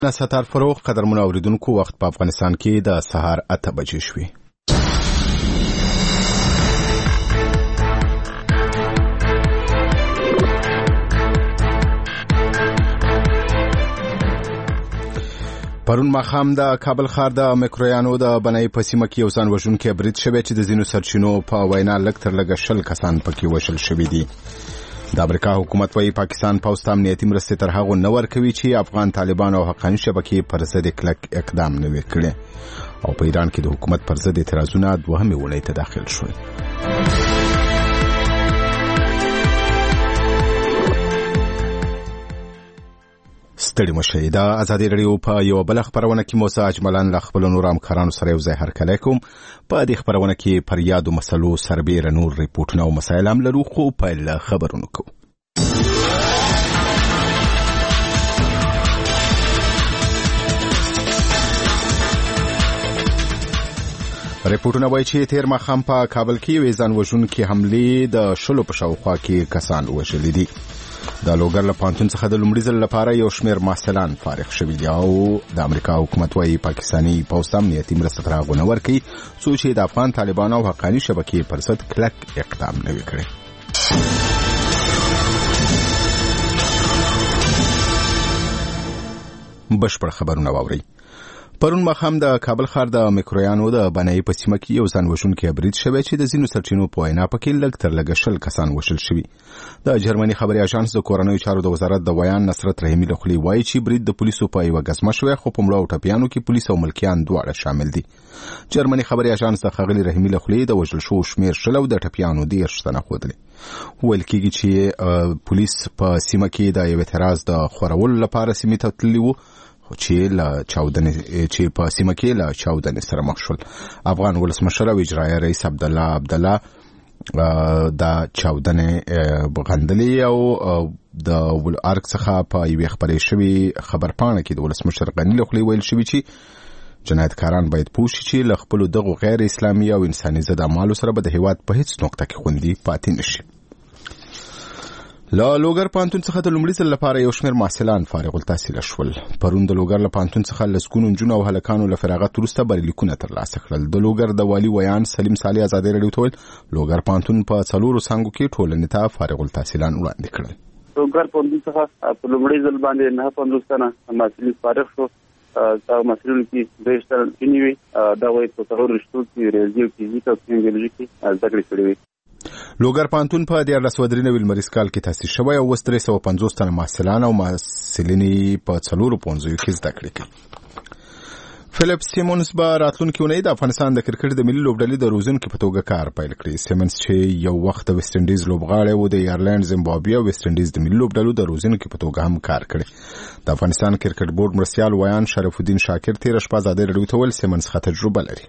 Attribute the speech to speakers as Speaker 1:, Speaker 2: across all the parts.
Speaker 1: ستار فروغ قدرمنو اوریدونکو وخت په افغانستان کې د سهار 8 بجې شوې. پرون ماښام د کابل ښار د میکرویانو د بنای په سیمه کې یو ځان وژونکی برید شوی چې د ځینو سرچینو په وینا لږ تر لږه 20 کسان پکې وژل شوي دي. د امریکا حکومت وايي پاکستان پوځ ته امنیتي مرستې تر هغو نه ورکوي چې افغان طالبان او حقاني شبکې پر ضد کلک اقدام نه وي کړی. او په ایران کې د حکومت پر ضد اعتراضونه دوهمې اونۍ ته داخل شول. ستړي مشئ. د ازادي رادیو په یو بل خبرونه کې موسی اجملان له خپل نور همکارانو سره یو ځای هرکلی کوم. په دې خبرونه کې پر یادو مسلو سربېره نور ریپورټونه او مسایل هم لرو، خو پیل خبرونه کوو. ریپورټونه وایي چې تیر ماښام په کابل کې یوې ځان وژونکې حملې د 20 په شاوخوا کې کسان وژلي دي. د لوګر له پانتون څخه د لومړي ځل لپاره یو شمېر محصلان فارغ شوي دي او د امریکا حکومت وايي پاکستاني پوځ ته امنیتي مرسته تر هغو نه ورکوي څو چې د افغان طالبانو او حقاني شبکې پر ضد کلک اقدام نه وي کړی. بشپړ خبرونه واورئ. پرون ماښام د کابل ښار د میکرویانو د بنای په سیمه کې یو ځان وژونکی برید شوی چې د ځینو سرچینو په وینا پکې لږ تر لږه 20 کسان وژل شوي. د جرمني خبري اژانس د کورنیو چارو د وزارت د ویان نصرت رحیمي له خولې وایي چې برید د پولیسو په یوه ګزمه شوی، خو په مړو او ټپیانو کې پولیس او ملکیان دواړه شامل دي. جرمني خبري اژانس د ښاغلي رحیمي له خولې د وژل شوو شمېر 20 او د ټپیانو 10 تنه ښودلی. ویل کېږي چې پولیس په سیمه کې د یو اعتراض د خورولو لپاره سیمې ته تللي وو چې په سیمه کې له چاودنې سره مخ شول. افغان ولسمشر او اجرایه رئیس عبدالله د چاودنې بغندلې او د ارګ څخه په یوې خبرې شوي خبرپاڼه کې د ولسمشر غني له خولې ویل شوي چې جنایتکاران باید پوه شي چې له خپلو دغو غیر اسلامي او انساني ضد اعمالو سره به د هېواد په هیڅ نقطه کې خوندي پاتې نشي. له لوګر پانتون څخه د لومړي ځل لپاره یو شمېر محصلان فارغ التحصیل شول. پرون د لوګر له پانتون څخه لسګونو نجونو او هلکانو له فراغت وروسته بریلیکونه ترلاسه کړل. د لوګر د والي ویان سلیم صالح ازادي رادیو ته ویل لوګر پانتون په 4 څانګو کې ټولنې ته فارغ التحصیلان وړاندې کړل.
Speaker 2: لوګر پانتون څخه په لومړي ځل باندې 950 تنه محصلین فارغ شو. دا محصلین کې 2 تنه کینوي دا وایي په څلور رشتو کې ریاضي او فزیک او کیمیاولوژي کې زده کړې کړې وي.
Speaker 1: لوګر پانتون په 1993 لمریز کال کې تاسیس شوی او 350 تنه محصلان او محصلینې په 4 پوهنځیو کې زده کړې کوي. فلیپ سیمونز به راتلونکي اونۍ د افغانستان د کرکټ د ملي لوبډلې د روزونکي په توګه کار پیل کړي. سیمونز چې یو وخت د ویسټ انډیز لوبغاړی و، د ایرلند، زیمبابوې او ویسټ انډیز د ملي لوبډلو د روزونکي په توګه هم کار کړي. د افغانستان کرکټ بورډ مرستیال ویان شرف الدین شاکر تیر شپه ازادي رادیو ته ویل سیمونز ښه تجربه لري.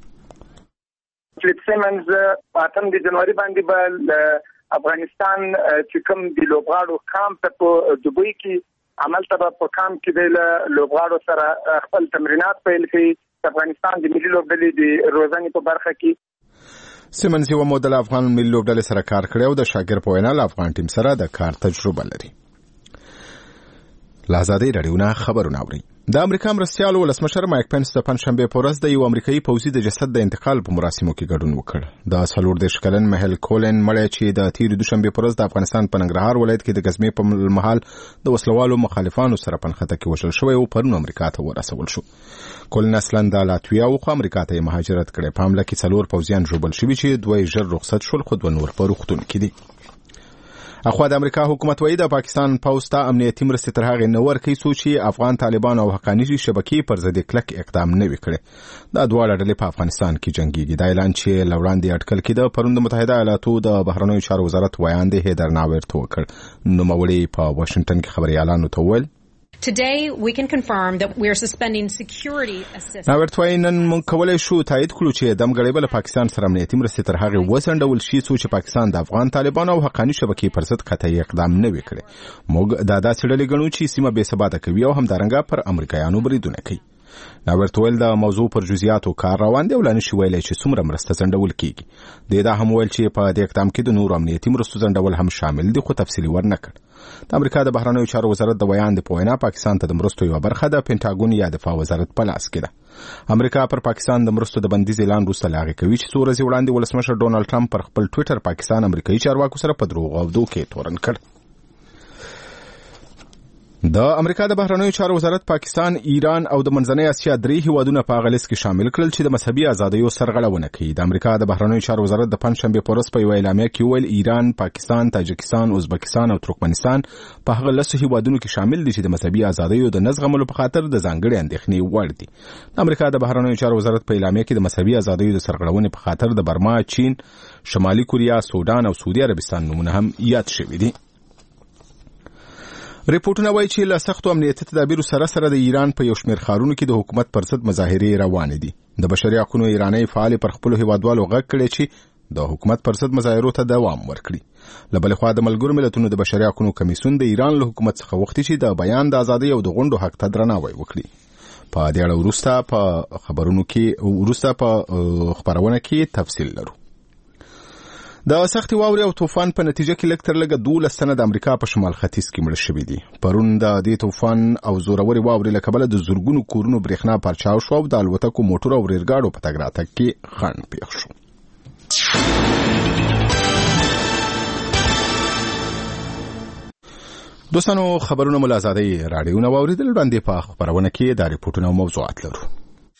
Speaker 3: فلیپ سیمنز په 8 د جنوري باندې به افغانستان چې کوم د لوبغاړو کامپ په دوبۍ کې عمل ته په کامپ کې د لوبغاړو سره خپل تمرینات پیل کړي. افغانستان د ملي لوبډلې د روزنې په برخه کې
Speaker 1: سیمنز یو مودل افغان ملي لوبډلې سره کار کړی او د شاګر په وینا افغان ټیم سره د کار تجربه لري. لازادي رادیو نه خبرونه اوري. د امریکا مرستیال ولسمشر مایک پنس د پنځشنبه په ورځ د یو امریکایي پوځي د جسد د انتقال په مراسمو کې ګډون وکړ. د 14 کلن مهل کولن مړی چې د تیر دوشنبه په ورځ د افغانستان په ننګرهار ولایت کې د غزمې په محل د وسلوالو مخالفانو سره پنخته کې وژل شوی او پرون امریکا ته ورسول شو. کولن اصلا د لاتویا او امریکا ته مهاجرت کړي. په حمله کې 4 پوځیان ژوبل شوي چې 2 ژر رخصت شول، خو 2 نور په روغتون کې دي. اخوا د امریکا حکومت وایي د پاکستان پوځ ته امنیتي مرستې تر هغې نه ورکوي څو چې افغان طالبان او حقاني شبکې پر ضد کلک اقدام نه وي کړی. دا دواړه ډلې په افغانستان کې جنګېږي. دا اعلان چې له وړاندې اټکل کېده پرون د متحده ایالاتو د بهرنیو چارو وزارت ویان دی هیدر ناورت وکړ. نوموړي په واشنگټن کې خبريالانو ته وویل
Speaker 4: Today we can confirm that we are suspending security assistance.
Speaker 1: ناورت وایي نن موږ کولی شو تایید کړو چې دمګړۍ به له پاکستان سره امنیتي مرستې تر هغې وځنډول شي څو چې پاکستان د افغان طالبانو او حقاني شبکې پر ضد قطعي اقدام نه وي کړی. موږ دا داسې ډلې ګڼو چې سیمه بې ثباته کوي او همدارنګه پر امریکایانو بریدونه کوي. ناورت ویل د موضوع پر جزئیاتو کار روان دی او لا نشي ویلی چې څومره مرسته ځنډول کیږي. دا هم ویل چې په دې اقدام کې د نورو امنیتي مرستو ځنډول هم شامل دي، خو تفصیلي ورنه کړ. د امریکا د بهرنیو چارو وزارت د ویان د پوینا پاکستان ته د مرستو یو برخه د پینټاګون یا دفاع وزارت په لاس کې ده. امریکا پر پاکستان د مرستو د بندیز اعلان وروسته لاغې کوي چې څو ورځې وړاندې ولسمشر ډونالد ټرمپ پر خپل ټویټر پاکستان امریکایي چارواکو سره په دروغ او دوکې تورن کړ. د امریکا د بهرنیو چارو وزارت پاکستان، ایران او د منځنۍ اسیا درې هیوادونه په هغه لیست کې شامل کړل چې د مذهبي ازادیو سرغړونه کوي. د امریکا د بهرنیو چارو وزارت د پنځشنبه په ورځ په یوه اعلامیه کې وویل ایران، پاکستان، تاجکستان، ازبکستان او ترکمنستان په هغه 10 هیوادونو کې شامل دي چې د مذهبي ازادیو د نزغملو په خاطر د ځانګړي اندېښنې وړ دي. د امریکا د بهرنیو چارو وزارت په اعلامیه کې د مذهبي ازادیو د سرغړونې په خاطر د برما، چین، شمالي کوریا، سودان او سعودي عربستان نومونه هم یاد شوي دي. ریپورتونه وایي چې له سختو امنیتي تدابیرو سره سره د ایران په یو شمېر ښارونو کې د حکومت پر ضد مظاهرې روانې دي. د بشري حقوقو ایراني فعالې پر خپلو هیوادوالو غږ کړی چې د حکومت پر ضد مظاهرو ته دوام ورکړي. له بلې خوا د ملګرو ملتونو د بشري حقوقو کمیسیون د ایران له حکومت څخه غوښتي چې د بیان د ازادۍ او د غونډو حق ته درناوی وکړي. په دې اړه وروسته په خبرونه کې تفصیل لرو. د سختي واورې او طوفان په نتیجه کې لږ تر لږه 12 تنه د امریکا په شمال ختیځ کې مړه شوي دي. پرون د دې طوفان او زوروري واورې له کبله د زورګونو کورونو برېښنا پرچاو شو او د الوتکو، موټرو او ریلګاډو په تګ راتګ کې خنډ پیښ شو. دوستانو، خبرونه مو له ازادۍ راډیو نه واورېدل. وړاندې په خبرونه کې دا ریپورټونه او موضوعات لرو.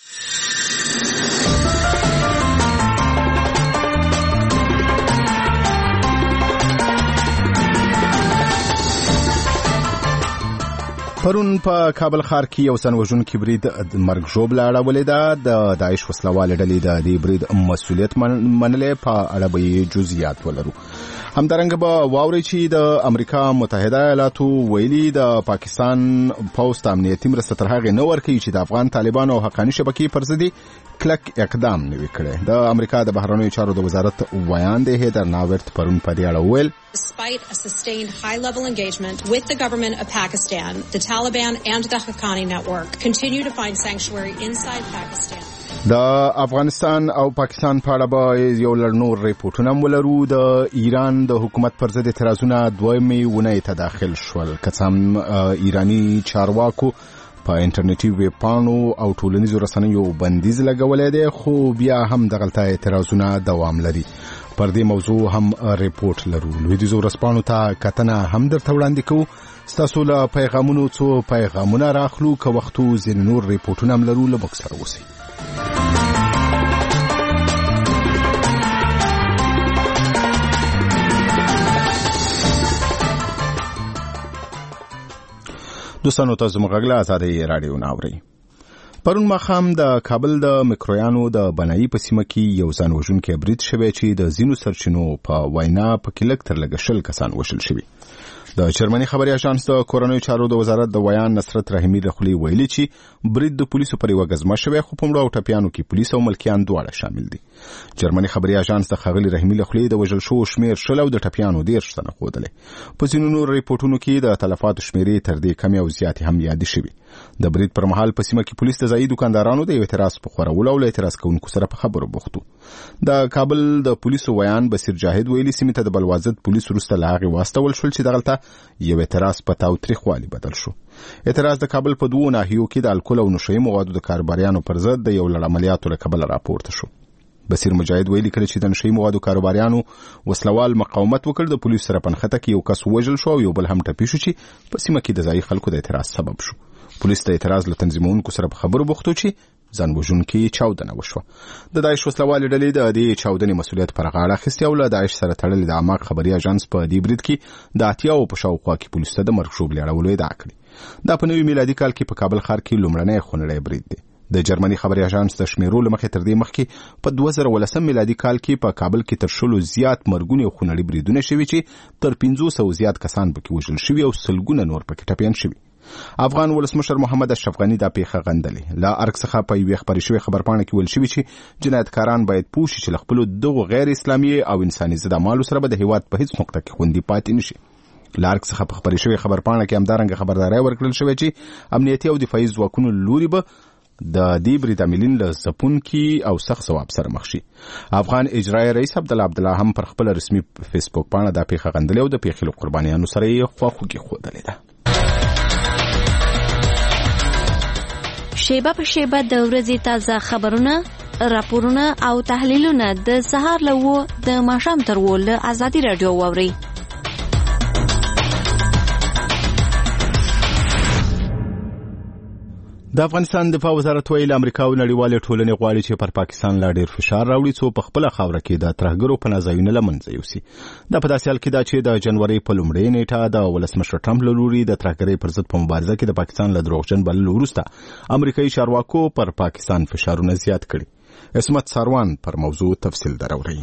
Speaker 1: پرون په کابل ښار کې یو ځانوژونکی برید د مرګ ژوبله اړولې ده. د داعش وسلوالې ډلې د دې برید مسؤلیت منلې. په اړه به جزئیات ولرو. همدارنګه به واورئ چې د امریکا متحده ایالاتو ویلي د پاکستان پوځ ته امنیتي مرسته تر هغې نه ورکوي چې د افغان طالبانو او حقاني شبکې پر ضد کلک اقدام نه وي کړی. د امریکا د بهرنیو چارو د وزارت ویان دی هیدر ناورت پرون په دې اړه وویل
Speaker 4: Despite a sustained high-level engagement with the government of Pakistan, the Taliban and the Haqqani network continue to find sanctuary inside Pakistan.
Speaker 1: د افغانستان او پاکستان په اړه به یو لړ نور ریپورټونه هم ولرو. د ایران د حکومت پر ضد اعتراضونه دویمې اونۍ ته داخل شول. که څه هم ایراني چارواکو په انټرنیټي ویب پاڼو او ټولنیزو رسنیو بندیز لګولی دی، خو بیا هم دغلته اعتراضونه دوام لري. پر دې موضوع هم ریپورټ لرو. لویدیځو ورځپاڼو ته کتنه هم درته وړاندې کوو. ستاسو له پیغامونو څو پیغامونه راخلو، که وختو ځینې نور ریپورټونه هم لرو. له موږ سره اوسئ. دوستانو، تاسو موږ غږ له ازادۍ راډیو نه اورئ. پرون ماښام د کابل د مکرویانو د بنایي په سیمه کې یو ځانوژونکی برید شوی چې د ځینو سرچینو په وینا پکې لږ تر لږه 20 کسان وژل شوي. د جرمني خبري اژانس د کورنیو چارو د وزارت د ویان نصرت رحیمي له خولې ویلي چې برید د پولیسو پر یوه ګزمه شوی، خو په مړو او ټپیانو کې پولیس او ملکیان دواړه شامل دي. جرمني خبري اژانس د ښاغلي رحیمي له خولې د وژل شوو شمېر 20 او د ټپیانو 13 تنه ښودلی. په ځینو نورو ریپورټونو کې د تلفاتو شمېرې تر دې کمې او زیاتې هم یادې شوي. د برید پر مهال په سیمه کې پولیس د ځایي دکاندارانو د یو اعتراض په خورولو او له اعتراض کوونکو سره په خبرو بوخت وو. د کابل د پولیسو ویان بصیر جاهد ویلي سیمې ته د بلوازد پولیس وروسته له هغې واستول شول چې دغلته یو اعتراض په تاوتریخوالي بدل شو. اعتراض د کابل په 2 ناحیو کې د الکول او نشهیي موادو د کاروباریانو پر ضد د یو لړ عملیاتو له کبله راپورته شو. بصیر مجاهد ویلي کله چې د نشهیي موادو کاروباریانو وسلوال مقاومت وکړ، د پولیسو سره په نښته کې یو کس ووژل شو او یو بل هم ټپي شو چې په سیمه کې د ځایي خلکو د اعتراض سبب شو. پولیس د اعتراض له تنظیمونکو سره په خبرو بوخت و چې ځانوژونکي چاودنه وشوه. د داعش وسلوالې ډلې د دې چاودنې مسؤلیت پر غاړه اخیستی او له داعش سره تړلې د اماق خبري اژانس په دې برید کې د 80 په شاوخوا کې پولیسو ته د مرګ ژوبلې اړولو ادعا کړې. دا په نوي میلادي کال کې په کابل ښار کې لومړنی خونړی برید دی. د جرمني خبري اژانس د شمیرو له مخې تر دې مخکې په 2019 میلادي کال کې په کابل کې تر 100 زیات مرګونې او خونړي بریدونه شوي چې تر 500 زیات کسان پکې وژل شوي او سلګونه نور پکې ټپیان شوي. افغان ولسمشر محمد اشرف غني دا پیښه غندلې. له ارګ څخه په یوې خبرې شوې خبرپاڼه کې ویل شوي چې جنایتکاران باید پوه شي چې له خپلو دغو غیر اسلامي او انساني ضد اعمالو سره به د هیواد په هیڅ نقطه کې خوندي پاتې نشي. له ارګ څخه په خبرې شوې خبرپاڼه کې همدارنګه خبرداری ورکړل شوې چې امنیتي او دفاعي ځواکونو لوري به د دې برید عاملین له ځپونکي او سخت ځواب سره مخ شي. افغان اجرایي رئیس عبدالله هم پر خپل رسمي فیسبوک باندې دا پیښه غندلې او د پیښې له قربانیانو سره یې خواخوږي ښودلې ده.
Speaker 5: شیبه په شیبه د ورځې تازه خبرونه، راپورونه او تحلیلونه د سهار له 9 د ماښام تر 10 له ازادي رادیو واورئ.
Speaker 1: د افغانستان دفاع وزارت ویلي امریکا او نړیوالې ټولنې غواړي چې پر پاکستان لا ډیر فشار راوړي څو په خپله خاوره کې د ترهګرو پناه ځایونه له منځه یوسي. دا په داسې حال کې ده چې د جنوري په لومړۍ نیټه د ولسمشر ټرمپ له لوري د ترهګرۍ پر ضد په مبارزه کې د پاکستان له دروغجن بللو وروسته امریکایي چارواکو پر پاکستان فشارونه زیات کړي. عصمت ساروان پر موضوع تفصیل دراوړي.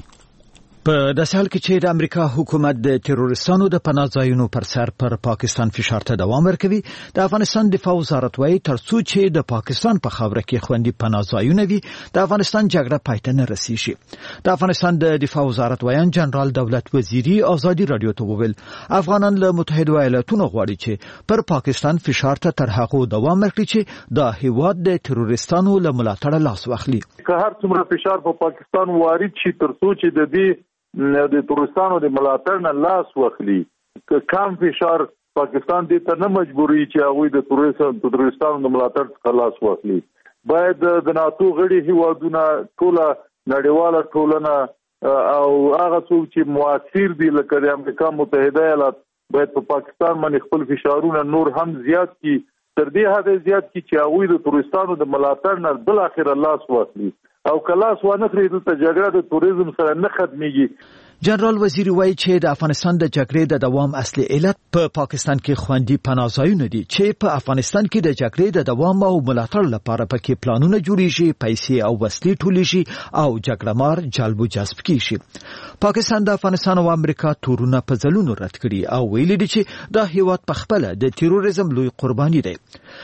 Speaker 6: په داسې حال کې چې د امریکا حکومت د تروریستانو د پناه ځایونو پر سر پر پاکستان فشار ته دوام ورکوي، د افغانستان دفاع وزارت وايي ترڅو چې د پاکستان په خاوره کې خوندي پناه ځایونه وي د افغانستان جګړه پای ته نه رسیږي. د افغانستان د دفاع وزارت وایي جنرال دولت وزیری ازادي رادیو ته وویل افغانان له متحده ایالاتونو غواړي چې پر پاکستان فشار ته تر هغه دوام ورکړي چې د هیواد د تروریستانو له ملاتړ لاس واخلي.
Speaker 7: که هر څومره فشار په پاکستان وارد شي ترڅو چې د دې د تورستانو د ملاتړ نه لاس واخلي، که کم فشار پاکستان دې ته نه مجبوري چې هغوی د تورستانو د ملاتړ څخه لاس واخلي. باید د ناتو غړي هیوادونه ټوله نړیواله ټولنه او هغه څوک چې موثر دي لکه د امریکا متحده ایالات باید په پاکستان باندې خپل فشارونه نور هم زیات کړي، تر دې حد زیات کړي چې هغوی د تورستانو د ملاتړ نه بل اخر لاس واخلي او کلاس وانه خري د جګړه د توریزم سره نه ختميږي.
Speaker 6: جنرال وزیری وایي چې د افغانستان د جګړې د دوام اصلي علت په پاکستان کې خوندي پناه ځایونه دي چې په افغانستان کې د جګړې د دوام او ملاتړ لپاره پکې پلانونه جوړیږي، پیسې او وسلې ټولېږي او جګړه مار جلب و جذب کیږي. پاکستان د افغانستان او امریکا تورونه په ځلونو رد کړي او ویلي دي چې د هیواد په خپل د تروریزم لوی قرباني دی.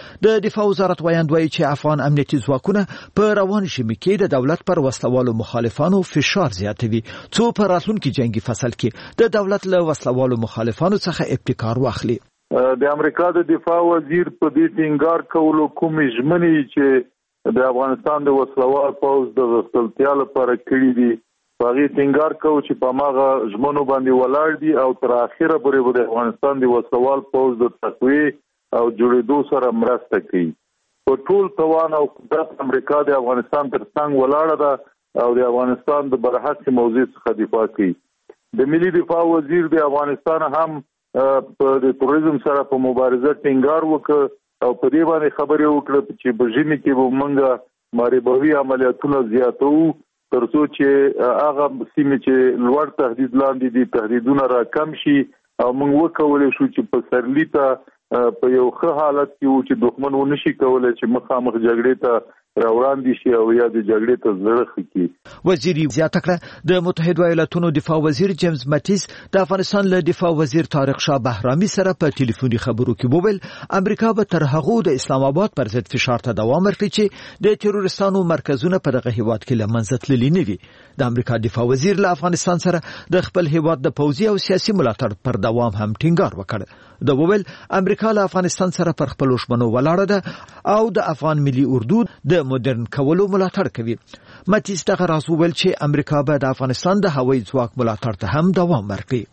Speaker 6: د دفاع وزارت وایي چې افغان امنیتي ځواکونه په روان ژمي کې د دولت پر وسلوالو مخالفانو فشار زیاتوي څو په راتلونکي جنگي فصل کې د دولت له وسلوالو مخالفانو څخه ابتکار واخلي.
Speaker 7: د امریکا د دفاع وزیر په دې ټینګار کولو کومې ژمنې چې د افغانستان د وسلوال پوځ د غښتلتیا لپاره کړي دي په هغې ټینګار کوو چې په هماغه ژمنو باندې ولاړ دي او تر اخره پورې به د افغانستان د وسلوال پوځ د تقویې او جوړېدو سره مرسته کوي. په ټول توان او قدرت امریکا د افغانستان تر څنګ ولاړه ده او د افغانستان د برحق موضوع څخه دفاع کوي. د ملي دفاع وزیر د افغانستان هم په د تروریزم سره په مبارزه ټینګار وکړ او په دې باندې خبرې وکړه چې په ژمي کې به موږ ماربوي عملیاتونه زیاتو ترڅو چې هغه سیمې چې لوړ تهدید لاندې دي تهدیدونه را کم شي او موږ وکولای شو چې په سرلی ته په یو ښه حالت کې و چې دښمن ونشي کولای چې مخامخ جګړې ته راوړاندې شي او یا د جګړې ته زړه ښه کړي.
Speaker 6: وزیري زیاته کړه د متحده ایالاتونو دفاع وزیر جیمز ماتیس د افغانستان له دفاع وزیر طارق شاه بهرامي سره په ټلیفوني خبرو کې وویل امریکا به تر هغه د اسلام آباد پر ضد فشار ته دوام ورکړي چې د تروریستانو مرکزونه په دغه هیواد کې له منځه تللي نه وي. د امریکا دفاع وزیر له افغانستان سره د خپل هیواد د پوځي او سیاسي ملاتړ پر دوام هم ټینګار وکړ. د وویل امریکا له افغانستان سره پر خپل ژمنو ولاړه ده او د افغان ملي اردو د مدرن کولو ملاتړ کوي. ماتیس دغه راز وویل چې امریکا به د افغانستان د هوایي ځواک ملاتړ ته هم دوام ورکړي.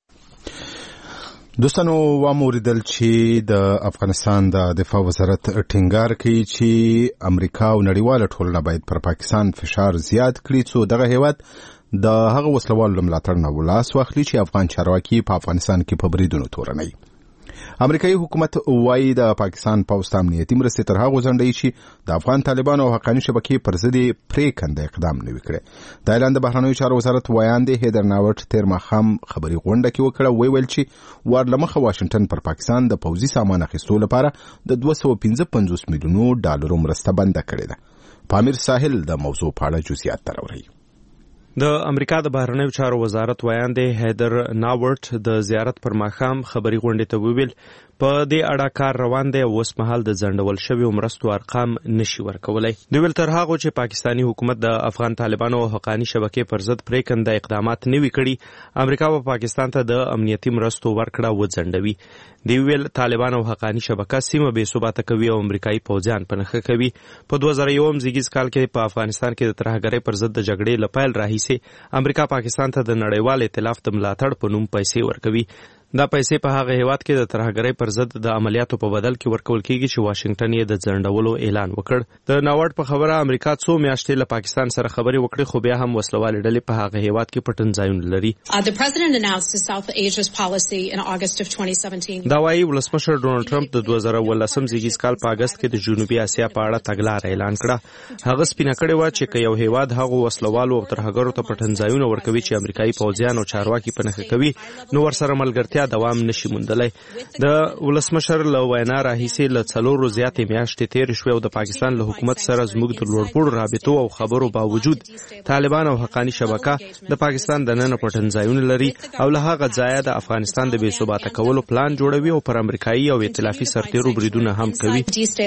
Speaker 1: دوستانو واموریدل چې د افغانستان د دفاع وزارت ټینګار کوي چې امریکا او نړیواله ټولنه باید پر پاکستان فشار زیات کړي څو دغه هیواد د هغه وسلوالو ملاتړ نه ولاس واخلي چې افغان چارواکي په افغانستان کې په بریدونو تورنوي. امریکایي حکومت وايي د پاکستان پوځ ته امنیتي مرستې تر هغو ځنډوي چې د افغان طالبانو او حقاني شبکې پر ضد پرېکنده اقدام نه وي کړی. د اعلان د بهرنیو چارو وزارت ویاندې هیدر ناوټ تیر ماښام خبري غونډه کې وکړه ویل چې وار له مخه واشنګټن پر پاکستان د پوځي سامان اخیستو لپاره د $255 میلیونو مرسته بنده کړې ده. پامیر ساحل د موضوع په اړه جزئیات راوړي.
Speaker 8: د امریکا د بهرنیو چارو وزارت ویاندې هیدر ناوټ د زیارت پر ماښام خبري غونډې ته وویل په دې اړه کار روان دی او اوس مهال د ځنډول شویو مرستو ارقام نشي ورکولی. دوی ویل تر هغو چې پاکستاني حکومت د افغان طالبانو او حقاني شبکې پر ضد پرېکنده اقدامات نه وي کړي، امریکا به پاکستان ته د امنیتي مرستو ورکړه وځنډوي. دوی ویل طالبان او حقاني شبکه سیمه بې ثباته کوي او امریکایي پوځیان په نښه کوي. په 2001 زیږیز کال کې په افغانستان کې د ترهګرۍ پر ضد د جګړې له پیل راهیسې امریکا پاکستان ته د نړیوال ائتلاف د ملاتړ په نوم پیسې ورکوي. دا پیسې په هغه هیواد کې د ترهګرۍ پر ضد د عملیاتو په بدل کې ورکول کیږي چې واشنگټن یې د ځنډولو اعلان وکړ. د ناوړ په خبره امریکا څو میاشتې له پاکستان سره خبرې وکړې، خو بیا هم وسلوالې ډلې په هغه هیواد کې پټن ځایونه لري.
Speaker 4: The president announced his South Asia's policy in August of 2017.
Speaker 8: دا وايي ولسمشر ډونالد ټرمپ د 2018 زیږیز کال په اگست کې د جنوبي اسیا په اړه تګلاره اعلان کړه. هغه سپینه کړې و چې یو هیواد هغه وسلوالو او ترهګرو ته پټن ځایونه ورکوي چې امریکایي پوځیان او چارواکي په نښه کوي، نو ورسره ملګرتیا دوام نشي موندلی. د ولسمشر له وینا راهیسې له 4 زیاتې میاشتې تېرې شوې او د پاکستان له حکومت سره زموږ د لوړپوړو رابطو او خبرو باوجود طالبان او حقاني شبکه د پاکستان د ننه پټن ځایونه لري او له هغه ځایه د افغانستان د بې ثباته کولو پلان جوړوي او پر امریکایي او ائتلافي سرتیرو بریدونه هم کوي.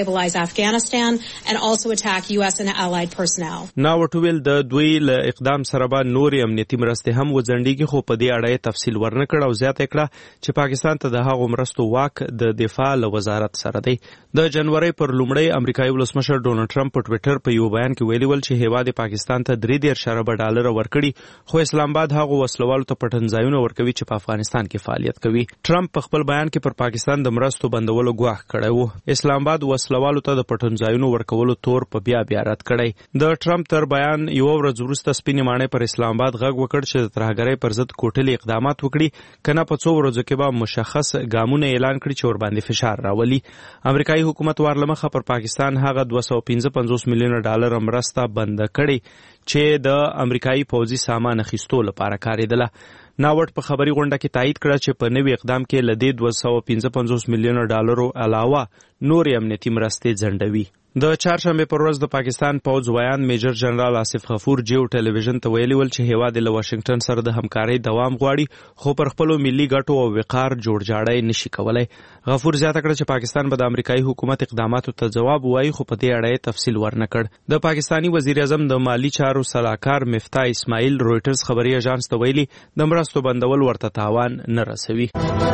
Speaker 8: ناوټویل د دوی له اقدام سره به نورې امنیتي مرستې هم وځنډېږي، خو په دې اړه یې تفصیل ورنکړ او زیاته کړه چې پاکستان ته د هغو مرستو واک د دفاع له وزارت سره دی. د جنوري پر لومړی امریکایي ولسمشر ډونالد ټرمپ په ټویټر په یو بیان کې ویلي ول چې هیواد پاکستان ته 3 ارب ډالر ورکړي، خو اسلام آباد هغو وسلوالو ته پټن ځایونه ورکوي چې په افغانستان کې فعالیت کوي. ټرمپ په خپل بیان کې پر پاکستان د مرستو بندولو ګواښ کړی و. اسلام آباد وسلوالو ته د پټن ځایونو ورکولو تور په بیا رد کړی. د ټرمپ تر بیان یو ورځ وروسته سپینې ماڼۍ پر اسلام آباد غږ وکړ چې د ترهګرۍ پر ضد کوټلي اقدامات وکړي، کنه په 2 ورځو کې به مشخص ګامونه اعلان کړي چې ورباندې فشار راولي. امریکایي حکومت ورلمخه پر پاکستان هغه 255 میلیونه ډالر مرسته بند کړي چې د امریکایي پوځي سامان اخیستو لپاره کارېدله. ناوټ په خبري غونډه کې تایید کړه چې په نوي اقدام کې له دې 255 میلیونه ډالرو علاوه نورې امنیتي مرستې ځنډوي. د چهارشنبه پر ورځ د پاکستان پوځ ویان میجر جنرال آصف غفور جیو ټلویزیون ته ویلي ول چې هیواد له واشنگټن سره د همکارۍ دوام غواړي، خو پر خپلو ملي ګټو او وقار جوړجاړی نشي کولای. غفور زیاته کړه چې پاکستان به د امریکایي حکومت اقداماتو ته ځواب ووایي، خو په دې اړه یې تفصیل ورنکړ. د پاکستاني وزیر اعظم د مالی چارو سلاکار مفتاح اسماعیل رویټرز خبري اژانس ته ویلي د مرستو بندول ورته تاوان نه رسوي.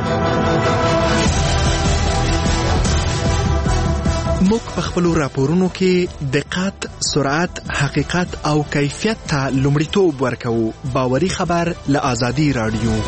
Speaker 9: موږ په خپلو راپورونو کې دقت، سرعت، حقیقت او کیفیت ته لومړیتوب ورکوو. باوري خبر له آزادي رادیو.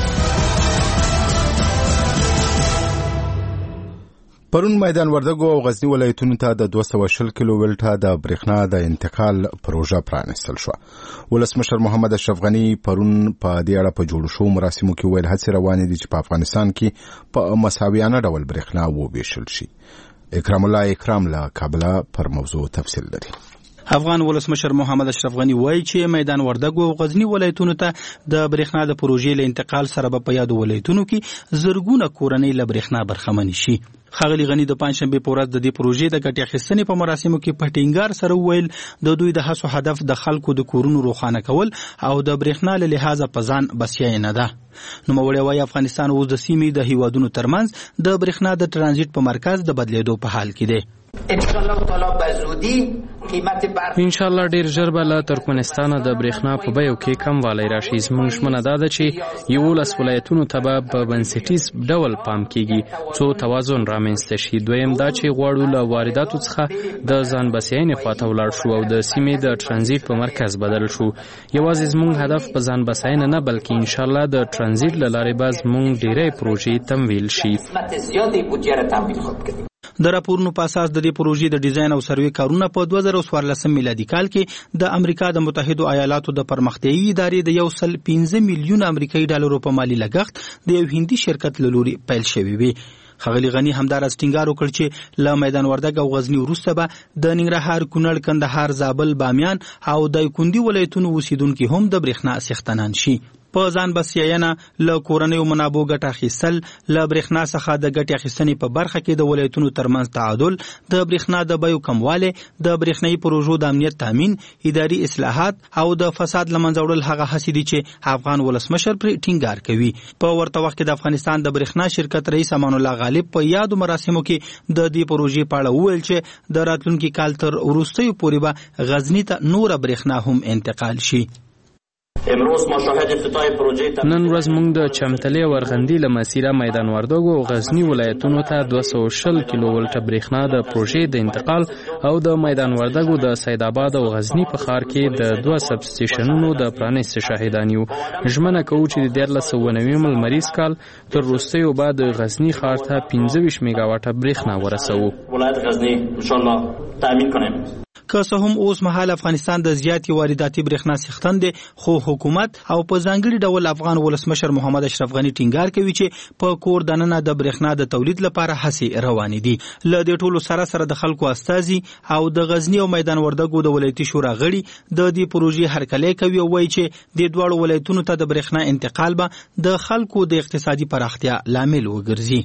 Speaker 1: پرون میدان وردګو او غزنی ولایتونو ته د 220 کیلو ولټه د برېښنا د انتقال پروژه پرانستل شو. ولسمشر محمد اشرف غنی پرون په دې اړه په جوړ شو مراسمو کې ویل هڅې روانې دي چې په افغانستان کې په مساویانه ډول برېښنا وویشل شي. اکرام الله اکرام له کابل پر موضوع تفصیل لري.
Speaker 10: افغان ولسمشر محمد اشرف غنی وایي چې میدان وردګو او غزنی ولایتونو ته د برېښنا د پروژې له انتقال سره په یادو ولایتونو کې زرګونه کورنۍ له برېښنا برخمن شي. ښاغلي غنی د پنځشنبه په ورځ د دې پروژې د ګټې اخیستنې په مراسمو کې په ټینګار سره وویل د دوی د هڅو هدف د خلکو د کورونو روښانه کول او د برېښنا له لحاظه په ځان بسیا نه ده. نوموړی وایي افغانستان اوس د سیمې د هیوادونو ترمنځ د برېښنا د ترانزیت په مرکز د بدلیدو په حال کې دی.
Speaker 11: ان شاء الله ډیر ژر به له ترکمنستان د برېښنا په بیو کې کم والی راشي. زموږ ژمنه دا ده چې 11 ولایتونو ته به په بنسټیز ډول پام کیږي څو توازن رامنځته شي. دویم دا چې غواړو له وارداتو څخه د ځان بسیاینې خواته ولاړ شو او د سیمې د ترانزیت په مرکز بدل شو. یوازې زموږ هدف په ځان بسیاینه نه بلکې ان شاء الله د ترانزیت له لارې به زموږ ډیری پروژې تمویل شي.
Speaker 10: د راپورونو په اساس د دې پروژې د ډیزاین او سروې کارونه په 2014 میلادي کال کې د امریکا د متحده ایالاتو د پرمختیايي ادارې د 1.15 میلیون امریکایي ډالرو په مالی لګښت د یو هندي شرکت له لوري پیل شوی وي. ښاغلي غنی همداراز ټینګار وکړ چې له میدان وردګ او غزنی وروسته به د ننګرهار، کونړ، کندهار، زابل، بامیان او دایکنډي ولایتونو اوسیدونکو هم د برېښنا څښتنان شي. په ځان بسیاینه له کورنیو منابعو ګټه اخیستل، له برېښنا څخه د ګټې اخیستنې په برخه کې د ولایتونو ترمنځ تعادل، د برېښنا د بیو کموالی، د برېښنايي پروژو د امنیت تامین، اداري اصلاحات او د فساد له منځه وړل هغه هڅې دي چې افغان ولسمشر پرې ټینګار کوي. په ورته وخت کې د افغانستان د برېښنا شرکت رئیس امان الله غالب په یادو مراسمو کې د دې پروژې په اړه وویل چې د راتلونکي کال تر وروستیو پورې به غزني ته نوره برېښنا هم انتقال شي.
Speaker 11: نن ورځ موږ د چمتلې او ارغندې له مسیره میدان وردګو او غزنی ولایتونو ته 220 کیلو ولټ برېښنا د پروژې د انتقال او د میدان وردګو د سید آباد او غزنی په ښار کې د 2 سب سټیشنونو د پرانیست شاهدان یو. ژمنه کوو چې د 1390 لمریز کال تر وروستیو بعد غزنی ښار ته 25 میگا واټه برېښنا ورسوو. ولایت غزنی ان شاء الله تامین کنیم.
Speaker 10: که څه هم اوس مهال افغانستان د زیاتې وارداتي برېښنا څښتن دی، خو حکومت او په ځانګړي ډول افغان ولسمشر محمد اشرف غني ټینګار کوي چې په کور دننه د برېښنا د تولید لپاره هڅې روانې دي. له دې ټولو سره د خلکو استازي او د غزنی او میدان وردګو د ولایتي شورا غړي د دې پروژې هرکلی کوي او وایي چې د دواړو ولایتونو ته د برېښنا انتقال به د خلکو د اقتصادي پراختیا لامل وګرځي.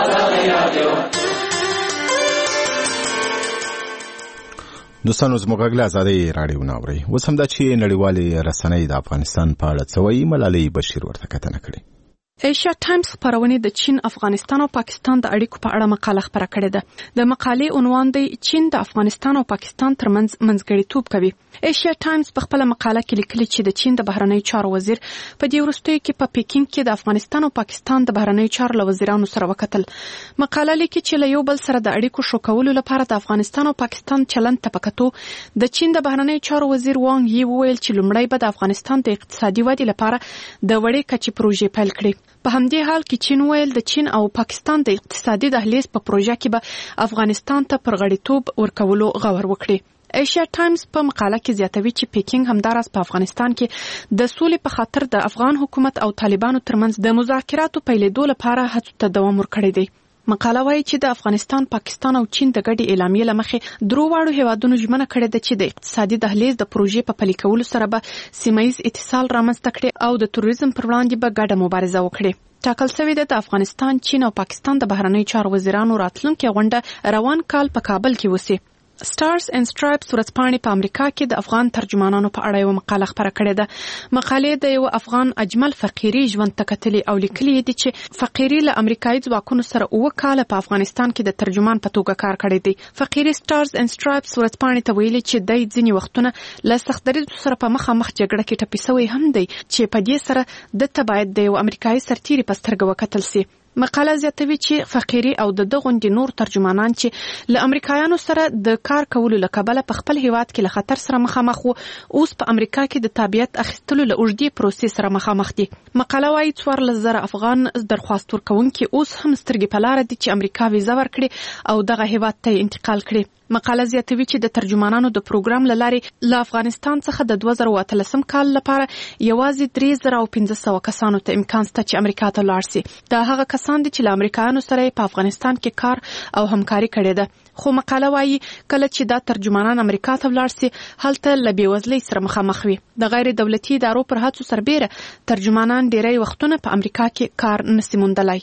Speaker 1: دوستانو زموږ غږ له ازادۍ راډیو نه اورئ. اوس هم دا چې نړیوالې رسنۍ د افغانستان په اړه څه وایي، ملالۍ بشیر ورته کتنه کړې.
Speaker 12: ایشیا ټایمز خبرونه د چین، افغانستان او پاکستان د اړیکو په اړه مقاله خبره کړې ده. د مقالې عنوان دی چین د افغانستان او پاکستان ترمنځ منځګړیتوب کوي. ایشیا ټایمز په خپل مقاله کې لیکلي چې د چین د بهرنیو چارو وزیر په دې وروستیو کې په پیکینګ کې د افغانستان او پاکستان د بهرنیو چارو له وزیرانو سره وکتل. مقاله لیکي چې له یو بل سره د اړیکو شو کولو لپاره د افغانستان او پاکستان چلند ته پکتو د چین د بهرنیو چارو وزیر وانګ یی وویل چې لومړی به د افغانستان د اقتصادي ودې لپاره د وړې کچې پروژې پیل کړي. په همدې حال کې چین ویل د چین او پاکستان د اقتصادي دهلیز په پروژه کې به افغانستان ته پر غړیتوب ورکولو غور وکړي. ایشیا ټایمز په مقاله کې زیاتوي چې پیکینګ همداراز په افغانستان کې د سولې په خاطر د افغان حکومت او طالبانو ترمنځ د مذاکراتو پیلېدو لپاره هڅو ته دوام ورکړی دی. مقاله وايي چې د افغانستان، پاکستان او چین د ګډې اعلامیې له مخې دروواړو هیوادونو ژمنه کړې ده چې د اقتصادي دهلیز د پروژې په پلي کولو سره به سیمه ییز اتصال رامنځته کړي او د تروریزم پر وړاندې به ګډه مبارزه وکړي. ټاکل شوې ده د افغانستان، چین او پاکستان د بهرنیو چارو وزیرانو راتلونکې غونډه روان کال په کابل کې وسي. سټارز اینڈ سټرایپس ورځپاڼې په امریکا کې د افغان ترجمانانو په اړه یو مقاله خبره کړې ده. مقالې د یو افغان اجمل فقیری ژوند ته کتلې او لیکلي دي چې فقیری له امریکایي ځواکونو سره 9 کاله په افغانستان کې د ترجمان په توګه کار کړی دی. فقیری سټارز اینڈ سټرایپس ورځپاڼې ته ویلي چې د ځینې وختونه له سخت دریځ سره په مخامخ جګړه کې ټپي شوی هم دی چې په دې سره د تبعید د یو امریکایي سرتیري په سترګه وکتل سي. مقاله زیاتوي چې فقیری او د غونډې نور ترجمانان چې له امریکایانو سره د کار کولو له کبله په خپل هیواد کې له خطر سره مخامخ وو، اوس په امریکا کې د تابعیت اخیستلو له اوږدې پروسې سره مخامخ دي. مقاله وايي 14,000 افغان درخواست ورکوونکي اوس هم سترګې په لاره دي چې امریکا ویزه ورکړي او دغه هیواد ته انتقال کړي. مقاله زیاتوي چې د ترجمانانو د پروګرام له لارې له افغانستان څخه د 2013 کال لپاره یوازې 3500 کسانو ته امکان شته چې امریکا ته لاړ شي. دا هغه کسان دي چې له امریکایانو سره په افغانستان کې کار او همکاري کړې ده. خو مقاله وايي کله چې دا ترجمانان امریکا ته ولاړ شي هلته له بېوزلۍ سره مخامخ وي. د غیر دولتي ادارو پر هڅو سربیره ترجمانان ډیری وختونه په امریکا کې کار نشي موندلای.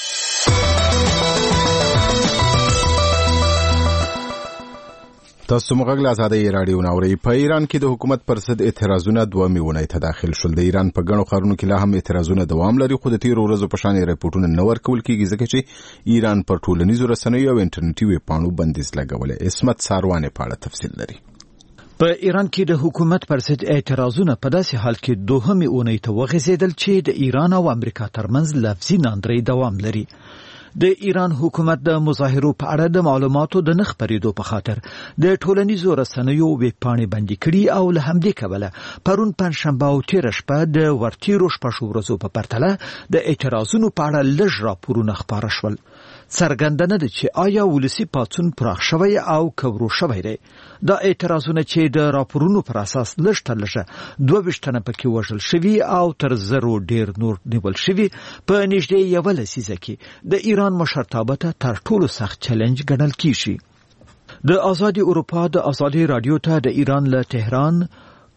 Speaker 1: تاسو موږ له ازادۍ راډیو نه اورئ. په ایران کې د حکومت پر ضد اعتراضونه 2 میاشتې ته داخل شول. د ایران په ګڼو ښارونو کې لا هم اعتراضونه دوام لري، خو د تیرو ورځو په شان ریپورتونه نه ورکول کېږي ځکه چې ایران پر ټولنیزو رسنیو او انټرنیټي ویبپاڼو بندیز لګولی. عصمت ساروانې په اړه تفصیل لري.
Speaker 6: په ایران کې د حکومت پر ضد اعتراضونه په داسې حال کې 2 اونۍ ته وغځېدل چې د ایران او امریکا ترمنځ لفظي ناندرۍ دوام لري. د ایران حکومت د مظاهرو په اړه د معلوماتو د نه خپرېدو په خاطر د ټولنیزو رسنیو ویبپاڼې بندي کړي او له همدې کبله پرون پنځشنبه او تېره شپه د ورتېرو شپږو ورځو په پرتله د اعتراضونو په اړه لږ راپورونه خپاره شول. څرګنده نه ده چې آیا ولسي پاڅون پراخ شوی او کورو شوی دی. دا اعتراضونه چې د راپورونو پر اساس لږ تر لږه 22 تنه پکې وژل شوي او تر 100 ډیر نور نیول شوي، په نږدې 1 لسیزه کې د ایران مشرتابه ته تر ټولو سخت چیلنج ګڼل کیږي. د آزادي اروپا د آزادي رادیو ته د ایران له تهران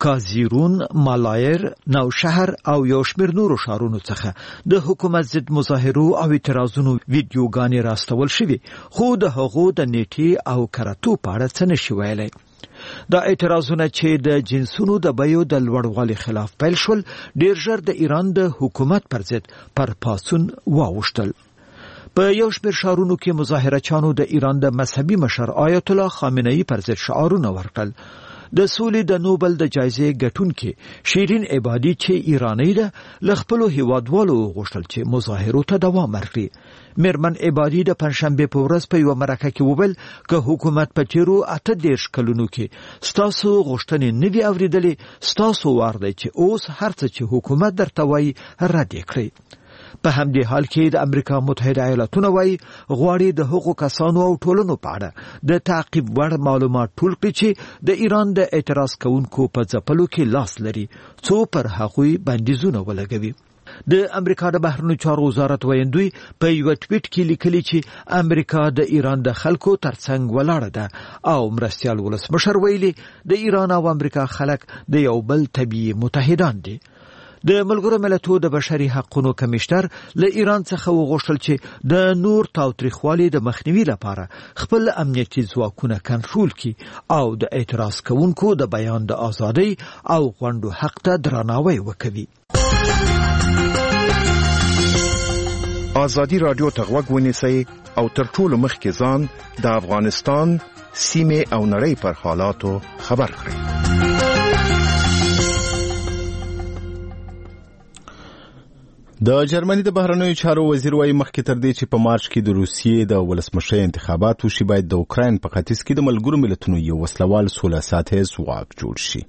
Speaker 6: کازیرون، مالایر، نوشهر او یو شمېر نورو ښارونو څخه د حکومت ضد مظاهرو او اعتراضونو ویډیوګانې راستول شوي، خو د هغو د نیټې او کراتو په اړه څه نشي ویلی. دا اعتراضونه چې د جنسونو د بیو د لوړوالي خلاف پیل شول، ډیر ژر د ایران د حکومت پر ضد پر پاڅون واوښتل. په یو شمېر ښارونو کې مظاهرچیانو د ایران د مذهبي مشر آیت الله خامنه ای پر ضد شعارونه ورکړل. د سولې د نوبل د جایزې ګټونکې شیرین عبادي چې ایرانی ده له خپلو هیوادوالو وغوښتل چې مظاهرو ته دوام ورکړي. میرمن عبادي د پنجشنبې په ورځ په یوه مرکه کې وویل که حکومت په تیرو 38 کلونو کې ستاسو غوښتنې نه وي اورېدلې، ستاسو وار دی چې اوس هر څه چې حکومت درته وایي رد یې کړئ. په همدې حال کې د امریکا متحده ایالاتونه وایي غواړي د هغو کسانو او ټولنو په اړه د تعقیب وړ معلومات ټول کړي چې د ایران د اعتراض کوونکو په ځپلو کې لاس لري، څو پر هغوی بندیزونه ولګوي. د امریکا د بهرنیو چارو وزارت ویندوی په یو ټویټ کې لیکلي چې امریکا د ایران د خلکو ترڅنګ ولاړه ده او مرستیال ولسمشر ویلي د ایران او امریکا خلک د یو بل طبیعي متحدان دي. د ملګرو ملتونو د بشري حقوقو کمشنر له ایران څخه وغوښتل چې د نور تاوتریخوالي د مخنیوي لپاره خپل امنیتي ځواکونه کنټرول کړي او د اعتراض کوونکو د بیان د ازادۍ او غونډو حق ته درناوی وکړي.
Speaker 13: ازادي رادیو ته غوږ ونیسئ او تر ټولو مخکې ځان د افغانستان سیمې او نړۍ پر حالاتو خبر کړئ.
Speaker 1: د جرمني د بهرنیو چارو وزیر وايي مخکې تر دې چې په مارچ کې د روسیې د ولسمشر انتخابات وشي، باید د اوکراین په ختیځ کې د ملګرو ملتونو یو وسلوال سوله ساتي ځواک جوړ شي.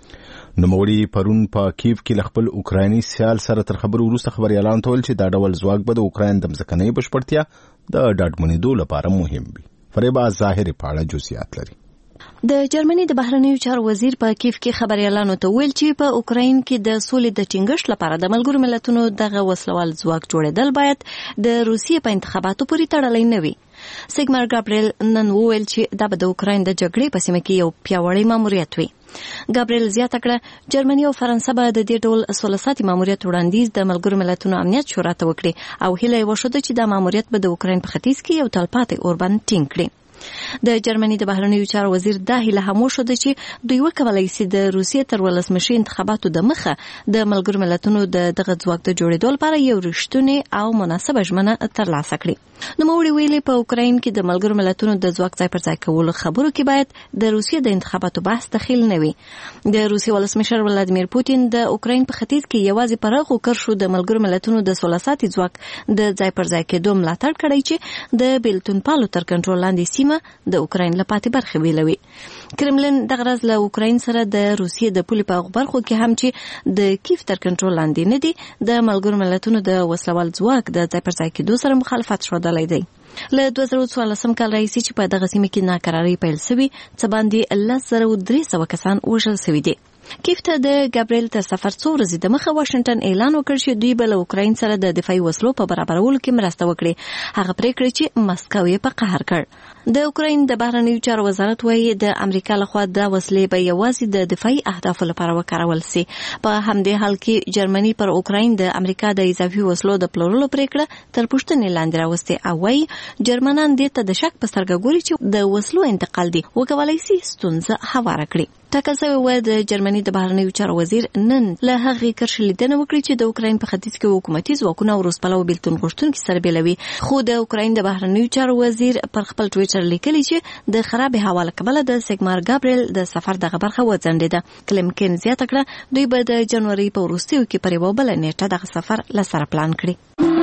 Speaker 1: نوموړي پرون په کیف کې خپل اوکرایني سیال سره تر خبرو وروسته خبريالانو ته ویل چې دا ډول ځواک به د اوکراین د ځمکنۍ بشپړتیا د ډاډمنېدو لپاره مهم وي. فریبا ظاهري په اړه جزئیات لري.
Speaker 5: د جرمني د بهرنیو چارو وزیر په کیف کې خبريالانو ته ویل چې په اوکراین کې د سولې د ټینګښت لپاره د ملګرو ملتونو دغه وسلوال ځواک جوړېدل باید د روسیې په انتخاباتو پورې تړلی نه وي. سیګمار ګابریل نن وویل چې دا به د اوکراین د جګړې په سیمه کې یو پیاوړی ماموریت وي. ګابریل زیاته کړه جرمني او فرانسه به د دې ډول سوله ساتي ماموریت وړاندیز د ملګرو ملتونو امنیت شورا ته وکړي او هیله یې وشوده چې دا ماموریت به د اوکراین په ختیځ کې یو تلپاتې اور باندې ټینګ کړي. د جرمني د بهرنیو چارو وزیر دا هیله هم وشوده چې دوی وکولای شي د روسیې تر ولسمشر انتخاباتو د مخه د ملګرو ملتونو دغه ځواک د جوړېدو لپاره یو رښتونی او مناسبه ژمنه ترلاسه کړي. نوموړي ویلي په اوکراین کې د ملګرو ملتونو د ځواک ځای پر ځای کولو خبرو کې باید د روسیې د انتخاباتو بحث دخیل نه وي. د روسیې ولسمشر ولادیمیر پوتین د اوکراین په ختیځ کې یوازې پر هغو کرښو د ملګرو ملتونو د سوله ساتي ځواک د ځای پر ځای کېدو ملاتړ کړی چې د بیلتون پالو تر کنټرول لاندې سیمه د اوکراین له پاتې برخې بیلوي. کرملین دغه ورځ له اوکراین سره د روسیې د پولې په برخو کې هم چې د کیف تر کنټرول لاندې نه دي د ملګرو ملتونو د وسلوال ځواک د ځای پر ځای کېدو سره مخالفت ښودلی دی. له 2014 کال راهیسې چې په دغه سیمه کې ناکراري پیل شوې څه باندې 1300 کسان وژل شوي دي. کیف ته د ګابریل تر سفر څو ورځې د مخه واشنگټن اعلان وکړ چې دوی به له اوکراین سره د دفاعي وسلو په برابرولو کې مرسته وکړي. هغه پریکړه چې مسکو یې په قهر کړ. د اوکراین د بهرنیو چارو وزارت وایي د امریکا لخوا د وسلې به یوازې د دفاعي اهدافو لپاره وکارول شي. په همدې حال کې جرمني پر اوکراین د امریکا د اضافي وسلو د پلورلو پریکړه تر پوښتنې لاندې راوستې او وایي جرمنان دې ته د شک په سترګه ګوري چې د وسلو انتقال دی وکولای شي ستونزه هواره کړي. ټاکل شوی و د جرمني د بهرنیو چارو وزیر نن له هغې کرښې لیدنه وکړي چې د اوکراین په ختیځ کې حکومتي ځواکونه او روسپلو بیلتون غوښتونکي سره بیلوي. خو د اوکراین د بهرنیو چارو وزیر پر خپل ټویټر لیکلي چې د خرابې هوا له کبله د سیګمار ګابریل د سفر دغه برخه وځنډېده. کلمکین زیاته کړه دوی به د جنوري په وروستیو کې پر یوه بله نیټه دغه سفر له سره پلان کړي.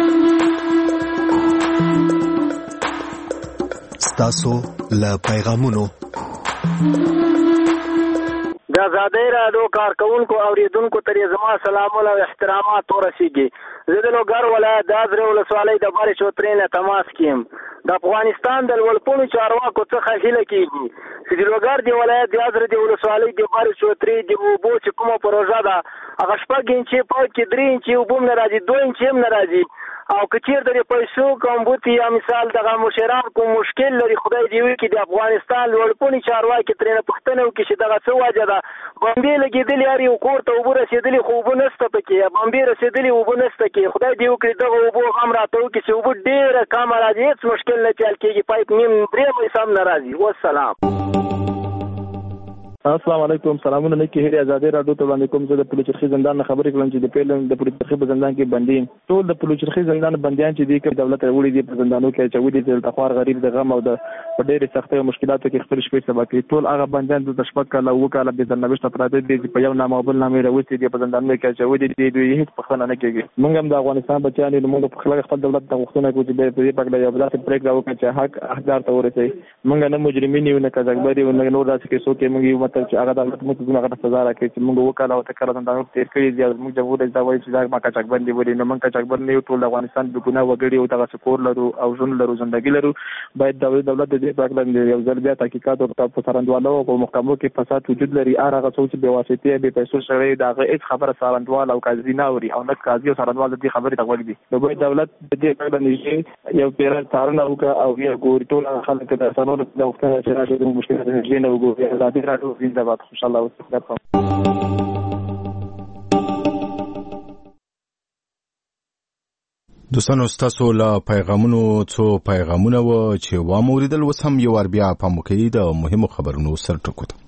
Speaker 9: ستاسو له پیغامونو
Speaker 14: د آزادۍ راډیو کارکونکو اوریدونکو ته زما سلامونه او احترامات ورسیږي. زه د لوګر ولایت د ازرې ولسوالۍ د بارې چوترې نه تماس کیم. د افغانستان د لوړپوړو چارواکو څخه هیله کیږي چې د لوګر د ولایت د ازرې د ولسوالۍ د بارې چوترې د اوبو چې کومه پروژه ده هغه 6 انچې پاک کې 3 انچې اوبه هم نه راځي 2 انچې هم نه راځي او کچیر د پیسو کومبوتی یا مثال دغه مشران کوم مشکل لري خدای دی وی کې د افغانستان لوړپونی چارواکي ترنه پښتنه او کې چې دغه څه وجه ده باندې لګیدلی یاري کور ته وبو رسیدلی خو وبو نسته پکې باندې رسیدلی وبو نسته کې خدای دی وکړي دغه وبو هم راته کې چې وبو ډیره کم راځي هیڅ مشکل نه چل کېږي پایپ نیم درې مې سم ناراضي والسلام.
Speaker 15: السلام علیکم. سلامونه نه کې هري آزادې راډیو ته باندې کوم زه د پلوچرخي زندان نه خبرې کوم چې د پیلن د پلوچرخي زندان کې بندي ټول د پلوچرخي زندان بنديان چې دي کې دولت وړي دي په زندانو کې چې ودي د تخوار غریب د غم او د ډېرې سختۍ او مشکلاتو کې خپل شپې سبا کوي ټول هغه بنديان د شپږ کاله وکاله به ځنبشت پراته دي په یو نامه بل نامه راوستي دي په زندانو کې چې ودي دي دوی هیڅ پخنه نه کوي. موږ هم د افغانستان بچیان له موږ په خلک خپل دولت ته غوښتنه کوي چې په دې پکړه یو بلات پریک راوکړي چې حق احقدار ته ورسي. موږ نه مجرمین یو نه کذګبري او نه نور داسې کې څوک موږ یو مطلب چې هغه دولت موږ غټه سزا راکړي چې موږ وکاله او تکرار زندانو تیر کړی دي موږ جمهور دا وایي چې دا ما کچک باندې ولې نو موږ کچک باندې ټول افغانستان د ګناه وګړي او دغه سکور لرو او ژوند لرو ژوندۍ لرو باید دولت دې پکړه یو ځل بیا تحقیقات او په سرندوالو او په محکمو کې فساد وجود لري هغه څوک چې به واسطه به پیسو سره دا هیڅ خبره سرندوال او قاضي نه اوري او نه قاضي او سرندوال دې خبره ته وګړي نو باید دولت دې پکړه نشي یو پیر تارونه او یو ګوري ټول خلک د سنورو د وخت چې راځي د مشکلات نه وګوري دا دې راټول زنده خوش الله وکړه.
Speaker 1: دوستانو ستاسو له پیغامونو څو پیغامونه و چې واموریدل وس هم یو ور بیا په موکې د مهمو خبرونو سر ټکو ته.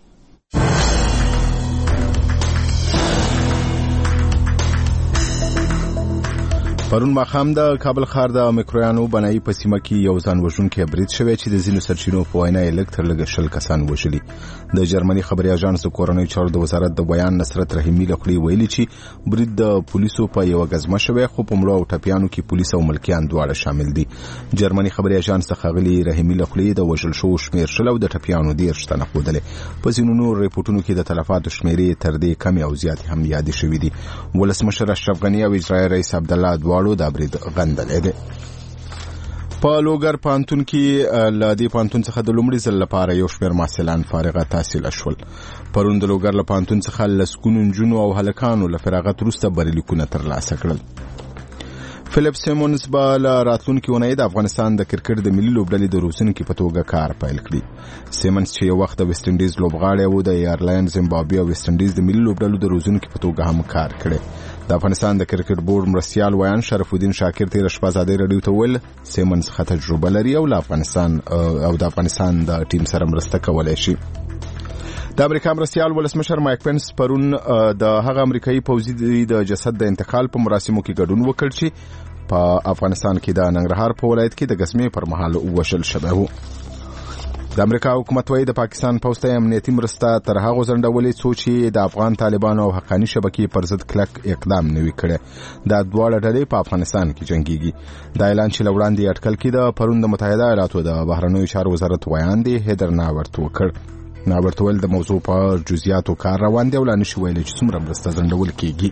Speaker 1: پرون ماخام د کابل ښار د میکرویانو بنایي په سیمه کې یو ځان وژونکی برید شوی چې د ځینو سرچینو په وینا یې لږ تر لږه 10 کسان وژلي. د جرمني خبري اژانس د کورنۍ چارو د وزارت د بیان نصرت رحیمي لخوا ویلي چې برید د پولیسو په یو غزمه شوی خو په مړو او ټپیانو کې پولیس او ملکیان دواړه شامل دي. جرمني خبري اژانس د خغلی رحیمي لخوا د وژل شو شمیر شل او د ټپیانو 10 تنه خودلې. په ځینو نور ریپورتونو کې د تلفاتو شمیرې تر دې کم او زیات هم یاد شوې دي. ولسمشر اشرف غنی او اجرایي رئیس عبد الله د برید غندلې ده. په لوګر پانتون کې ل دې پانتون څخه د لومړي ځل لپاره یو شمېر محصلان فارغه تحصیل شول. پرون د لوګر له پانتون څخه لسکونو نجونو او هلکانو له فراغت وروسته بریلیکونه ترلاسه کړل. فلیپ سیمونز به له راتلونکي اونۍ د افغانستان د کرکټ د ملي لوبډلې د روزنې په توګه کار پیل کړي. سیمونز چې یو وخت د ویسټ انډیز لوبغاړی و د ایرلاین زیمبابوې او ویسټ انډیز د ملي لوبډلو د روزنې په توګه هم کار کړي. د افغانستان د کرکټ بورډ مرستیال ویان شرف الدین شاکر تیر شپه ازادي رادیو ته ویل سیمونز ښه تجربه لري او د افغانستان د ټیم سره مرسته کولای شي. د امریکا مرستیال ولسمشر مایک پنس پرون د هغه امریکایي پوځي د جسد د انتقال په مراسمو کې ګډون وکړ چې په افغانستان کې د ننګرهار په ولایت کې د غزمې پر مهال وشل شوی و. د امریکا حکومت وايي د پاکستان پوسټ امنیتي مرسته تر هغه ځنډولې چې د افغان طالبانو او حقاني شبکې پر ضد کلک اقدام نوي کړي. دا دواړه ډلې په افغانستان کې جنگيږي. دا اعلان چې لوړاندې اټکل کې د پرون د متحده ایالاتو د بهرنیو چارو وزارت ویان دی هیدر ناورت وکړ. ناورت ول د موضوع په جزئیاتو کار روان دی او لا نشي ویلي چې څومره مرسته ځنډول کیږي.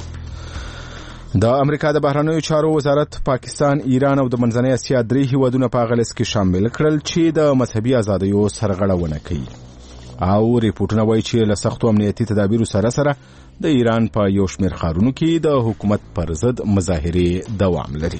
Speaker 1: د امریکا د بهرنیو چارو وزارت پاکستان، ایران او د منځنۍ اسیا درې هیوادونه په غلیظ کې شامل کړل چې د مذهبي ازادیو سرغړونه کوي. او ریپورتونه وایي چې له سختو امنیتي تدابیرو سره سره د ایران په یو شمېر ښارونو کې د حکومت پر ضد مظاهرې دوام لري.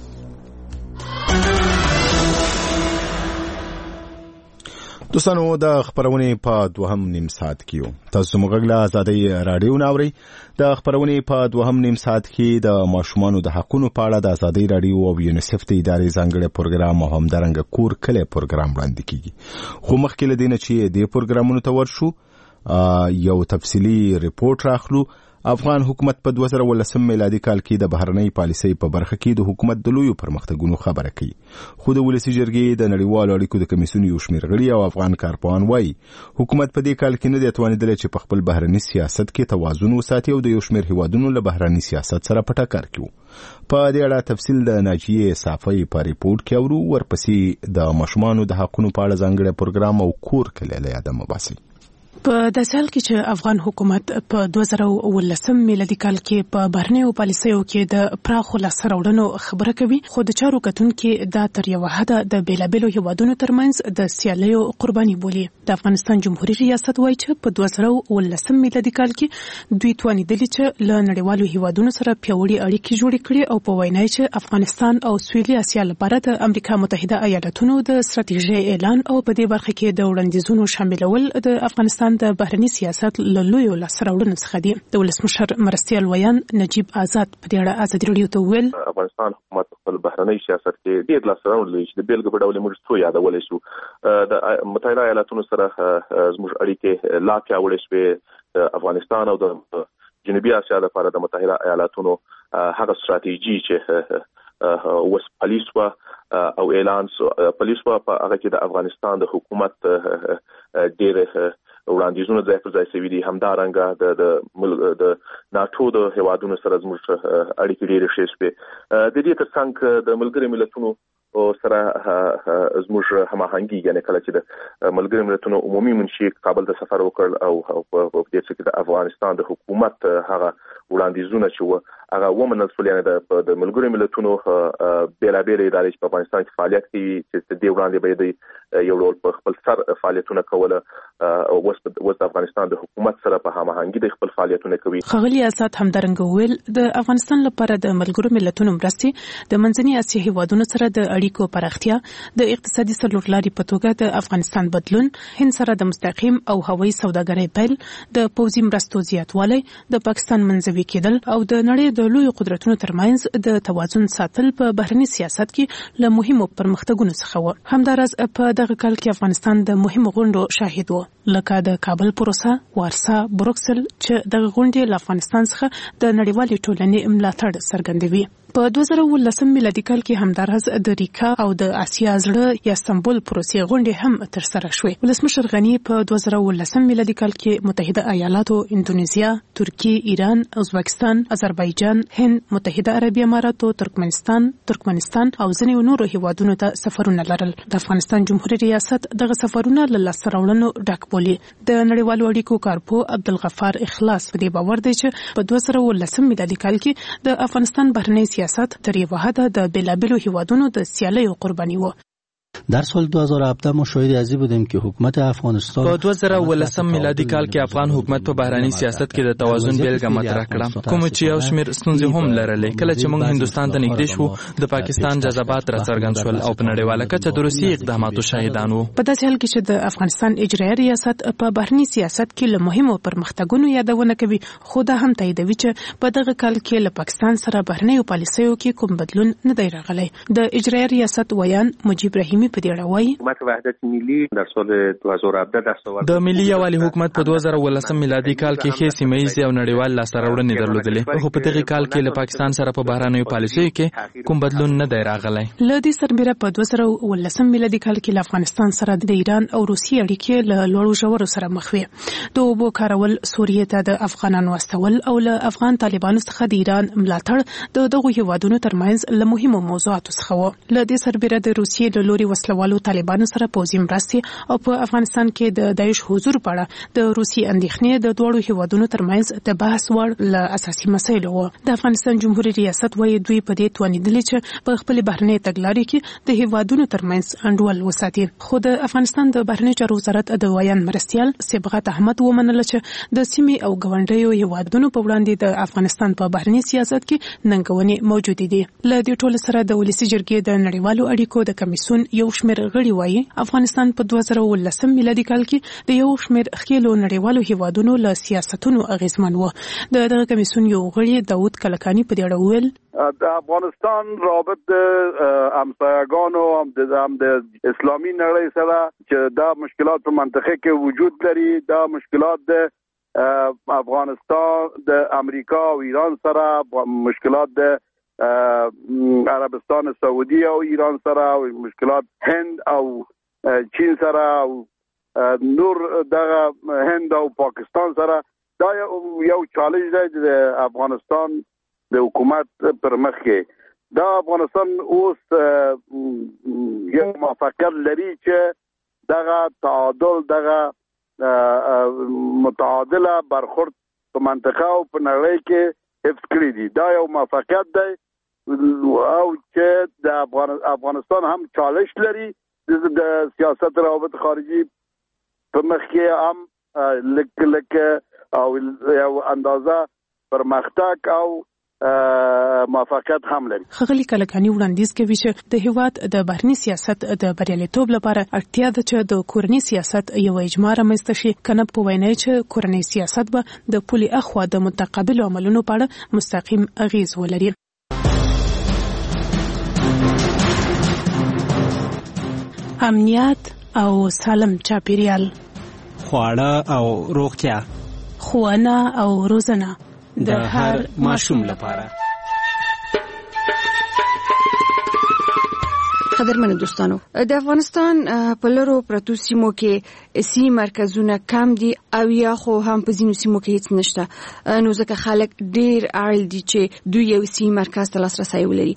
Speaker 1: دوستانو د خبرونې په دوهم نیم ساعت کې یو تاسو موږ له ازادي رادیو ناوړي. د خبرونې په دوهم نیم ساعت کې د ماشومانو د حقوقو په اړه د ازادي رادیو او یونیسف د ادارې ځانګړي پروګرام او همدارنګه کور کله پروګرام وړاندې کیږي. خو مخکې له دې نه چې د پروګرامونو ته ورشو یو تفصیلی ریپورت راخلو. افغان حکومت په 2019 میلادي کال کې د بهرنۍ پالیسۍ په برخه کې د حکومت د لویو پرمختګونو خبره کوي. خو د ولسی جرګې د نړیوالو اړیکو د کمیسیون یو شمېر غړي او افغان کارپوهان وایي حکومت په دې کال کې نه دی توانیدلی چې په خپل بهرني سیاست کې توازن وساتي او د یو شمېر هیوادونو له بهرني سیاست سره په ټکر کې وو. په دې اړه تفصیل د ناجیې صافۍ په ریپورت کې اورو. ورپسې د ماشومانو د حقوقو په اړه ځانګړی پروګرام او کور کله له یاده مباسي.
Speaker 12: په داسې حال کې چې افغان حکومت په 2019 میلادي کال کې په بهرنیو پالیسیو کې د پراخو لاسته راوړنو خبره کوي، خو د چارو کتونکو دا تر یوه حده د بیلابیلو هیوادونو ترمنځ د سیالیو قرباني بولي. د افغانستان جمهوریت ریاست وایي چې په 2019 میلادي کال کې دوی توانیدلي چې له نړیوالو هیوادونو سره پیاوړي اړیکې جوړې کړي او په وینا چې افغانستان او سویلي اسیا لپاره د امریکا متحده ایالاتونو د ستراتیژۍ اعلان او په دې برخه کې د وړاندیزونو شاملول د افغانستان د بهرنی سیاست له لویو لاسته راوړنو څخه دي. د ولسمشر مرستیال ویان نجیب آزاد په دې اړه ازادي راډیو ته وویل
Speaker 16: افغانستان حکومت خپل بهرنی سیاست کې ډېر لاسته راوړنې لري چې د بیلګې په ډول موږ څو یادولای شو. د متحده ایالاتونو سره زموږ اړیکې لا پیاوړې شوې. افغانستان او د جنوبي اسیا لپاره د متحده ایالاتونو هغه ستراتیژي چې وس پالیسوا او اعلان پالیسوا په هغه کې د افغانستان د حکومت ډېر وړاندیزونه ځای پر ځای شوي دي. همدارنګه د ناتو د هیوادونو سره زموږ اړیکې ډېرې ښې شوې. د دې ترڅنګ د ملګرو ملتونو سره زموږ هماهنګي، یعنی کله چې د ملګرو ملتونو عمومي منشي کابل ته سفر وکړ او په دې کې د افغانستان د حکومت هغه وړاندیزونه چې هغه ومنل شول، یعنی د ملګرو ملتونو بیلابېلې ادارې چې په افغانستان کې فعالیت کوي چې د دې وړاندې به یو ډول په خپل سر فعالیتونه کوله او اوس د افغانستان د حکومت سره په هماهنګي د خپل فعالیتونه کوي.
Speaker 12: ښاغلي آزاد همدارنګه ویل د افغانستان لپاره د ملګرو ملتونو مرستې د منځني اسیا هیوادونو سره د اړیکو پراختیا، د اقتصادي څلورلارې په توګه د افغانستان بدلون، هند سره د مستقیم او هوایي سوداګرۍ پیل، د پوځي مرستو زیاتوالی، د پاکستان منځوي کېدل او د نړۍ د لویو قدرتونو ترمنځ د توازن ساتل په بهرني سیاست کې له مهمو پرمختګونو څخه و. همداراز په دغه کال کې افغانستان د مهمو غونډو شاهد و، لکه د کابل پروسه، وارسا، بروکسل چې د غونډې له افغانستان څخه د نړیوالې ټولنې ملاتړ څرګندوي. په 2019 میلادي کال کې همداراز د ریکا او د اسیا زړه یا استانبول پروسې غونډې هم ترسره شوې. ولسمشر غنی په 2019 میلادي کال کې متحده ایالاتو، اندونیزیا، ترکیه، ایران، ازبکستان، آذربایجان، هند، متحده عربي اماراتو، ترکمنستان او ځینې نورو هیوادونو ته سفرونه لرل. د افغانستان جمهوریت ریاست دغه سفرونه له لاسته راوړنو ډک بولي. د نړیوالو اړیکو کارپو عبدالغفار اخلاص په دې باور دی چې په 2019 میلادي کال کې د افغانستان بهرنی سیاست تر یوه حده د بیلابیلو هیوادونو د سیالیو قربانی و.
Speaker 17: در سال 2017 ما شاهد ازی بودیم که حکومت افغانستان
Speaker 11: په 2019 میلادي کال کې افغان حکومت په بهراني سیاست کې د توازن بیلګه مطرح کړه، کوم چې یو شمېر ستونزې هم لرلې. کله چې موږ هندستان ته نږدې شو، د پاکستان جذبات راڅرګند شول او په نړیواله کچه د روسي اقداماتو شاهدان وو.
Speaker 12: په داسې حال کې چې د افغانستان اجرایي ریاست په بهرني سیاست کې له مهمو پرمختګونو یادونه کوي، خو دا هم تاییدوي چې په دغه کال کې له پاکستان سره بهرنیو پالیسیو کې کوم بدلون نه دی راغلی. د اجرایي ریاست ویان مجیب رحیمی په دې اړه وایي
Speaker 18: حکومت وحدت ملی در سال 2017 دستاورد
Speaker 11: د ملي یووالي حکومت په 2019 میلادي کال کې ښې سیمه‌ییزې او نړیوال لاسته راوړنې درلودلې، خو په دغه کال کې له پاکستان سره په بهرنیو پالیسیو کې کوم بدلون نه دی راغلی.
Speaker 12: له دې سربېره په 2019 میلادي کال کې له افغانستان سره د ایران او روسیې اړیکې له لوړو ژورو سره مخ وې. د اوبو کارول، سوریې ته د افغانانو استول او له افغان طالبانو څخه د ایران ملاتړ د دغو هیوادونو ترمنځ له مهمو موضوعاتو څخه و. له دې سربېره د روسیې له لوري وسلوالو طالبانو سره پوځي مرستې او په افغانستان کې د داعش حضور په اړه د روسي اندېښنې د دوړو هیوادونو ترمنځ د بحث وړ له اساسي مسایلو و. د افغانستان جمهوریت ریاست وایي دوی په دې توانیدلي چې په خپل بهرنۍ تګلارې کې د هیوادونو ترمنځ انډول وساتي. خو د افغانستان د بهرنۍ چارو وزارت د ویان مرستیال صبغت احمد ومنله چې د سیمې او ګاونډیو هیوادونو په وړاندې د افغانستان په بهرنۍ سیاست کې ننګونې موجود دي. له دې ټولو سره د ولسي جرګې د نړیوالو اړیکو د کمیسیون یو شمېر غړي وایي افغانستان په 2019 میلادي کال کې د یو شمېر خېلو نړیوالو هیوادونو له سیاستونو اغیزمن و. دغه کمیسیون یو غړي داود کلکانی په دې اړه وویل
Speaker 19: د افغانستان رابط همسایگانو هم د اسلامي نړۍ سره چې دا مشکلات په منطقه کې وجود لري، دا مشکلات د افغانستان د امریکا او ایران سره، مشکلات د عربستان سعودي او ایران سره، او مشکلات هند او چین سره او نور دغه هند او پاکستان سره، دا یو چالش دی د افغانستان د حکومت پر مخ کې. دا افغانستان اوس یو موافقت لري چې دغه تعادل، دغه متعادله برخورد په منطقه او په نړۍ کې حفظ کړی دي. دا یو موافقت دی او چې د افغانستان هم چالش لري د سیاست روابط خارجي په مخ کې هم لک او یو اندازه پرمختګ او موافقت هم لري.
Speaker 12: خغلی کلکانی وړاندیز کوي چې د هیواد د بهرنی سیاست د بریالیتوب لپاره اړتیا ده چې د کورنی سیاست یو اجماع رامنځته شي، کنه په وینا چې کورنی سیاست به د پولي اخوا د متقابل عملونو په اړه مستقیم اغیز ولري. امنیت او سالم چاپیریال،
Speaker 10: خواړه او روغتیا،
Speaker 12: ښوونه او روزنه
Speaker 10: د هر ماشوم لپاره.
Speaker 20: قدرمنو دوستانو، د افغانستان په لرو پرتو سیمو کې سی مرکزونه کم دي او یا خو هم په ځینو سیمو کې هیڅ نشته، نو ځکه خلک ډیر اړ دي چې دوی یو سی مرکز ته لاسرسی ولري.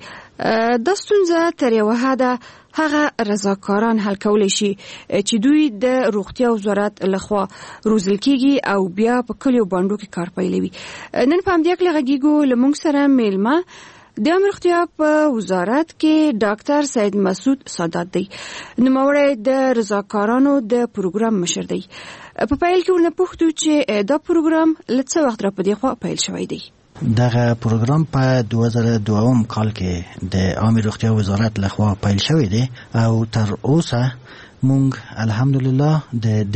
Speaker 20: د ستونزه تر یو حده هغه رضاکاران حل کولی شي چې دوی د روغتیا وزارت لخوا روزل کیږي او بیا په کلیو باندې کې کار پیلوي. نن په همدې کې لږیږو لمونږ سره میلمه د عامه روغتیا په وزارت کې ډاکټر سید مسعود سادات دی، نوموړی د رضاکارانو د پروګرام مشر دی. په پیل کې ورنه پوښتو چې دا پروګرام له څه وخت را په دې خوا پیل شوی دی؟
Speaker 17: دغه پروګرام په 2002 کال کې د عامه روغتیا وزارت لخوا پیل شوی دی او تر اوسه مونږ الحمدلله د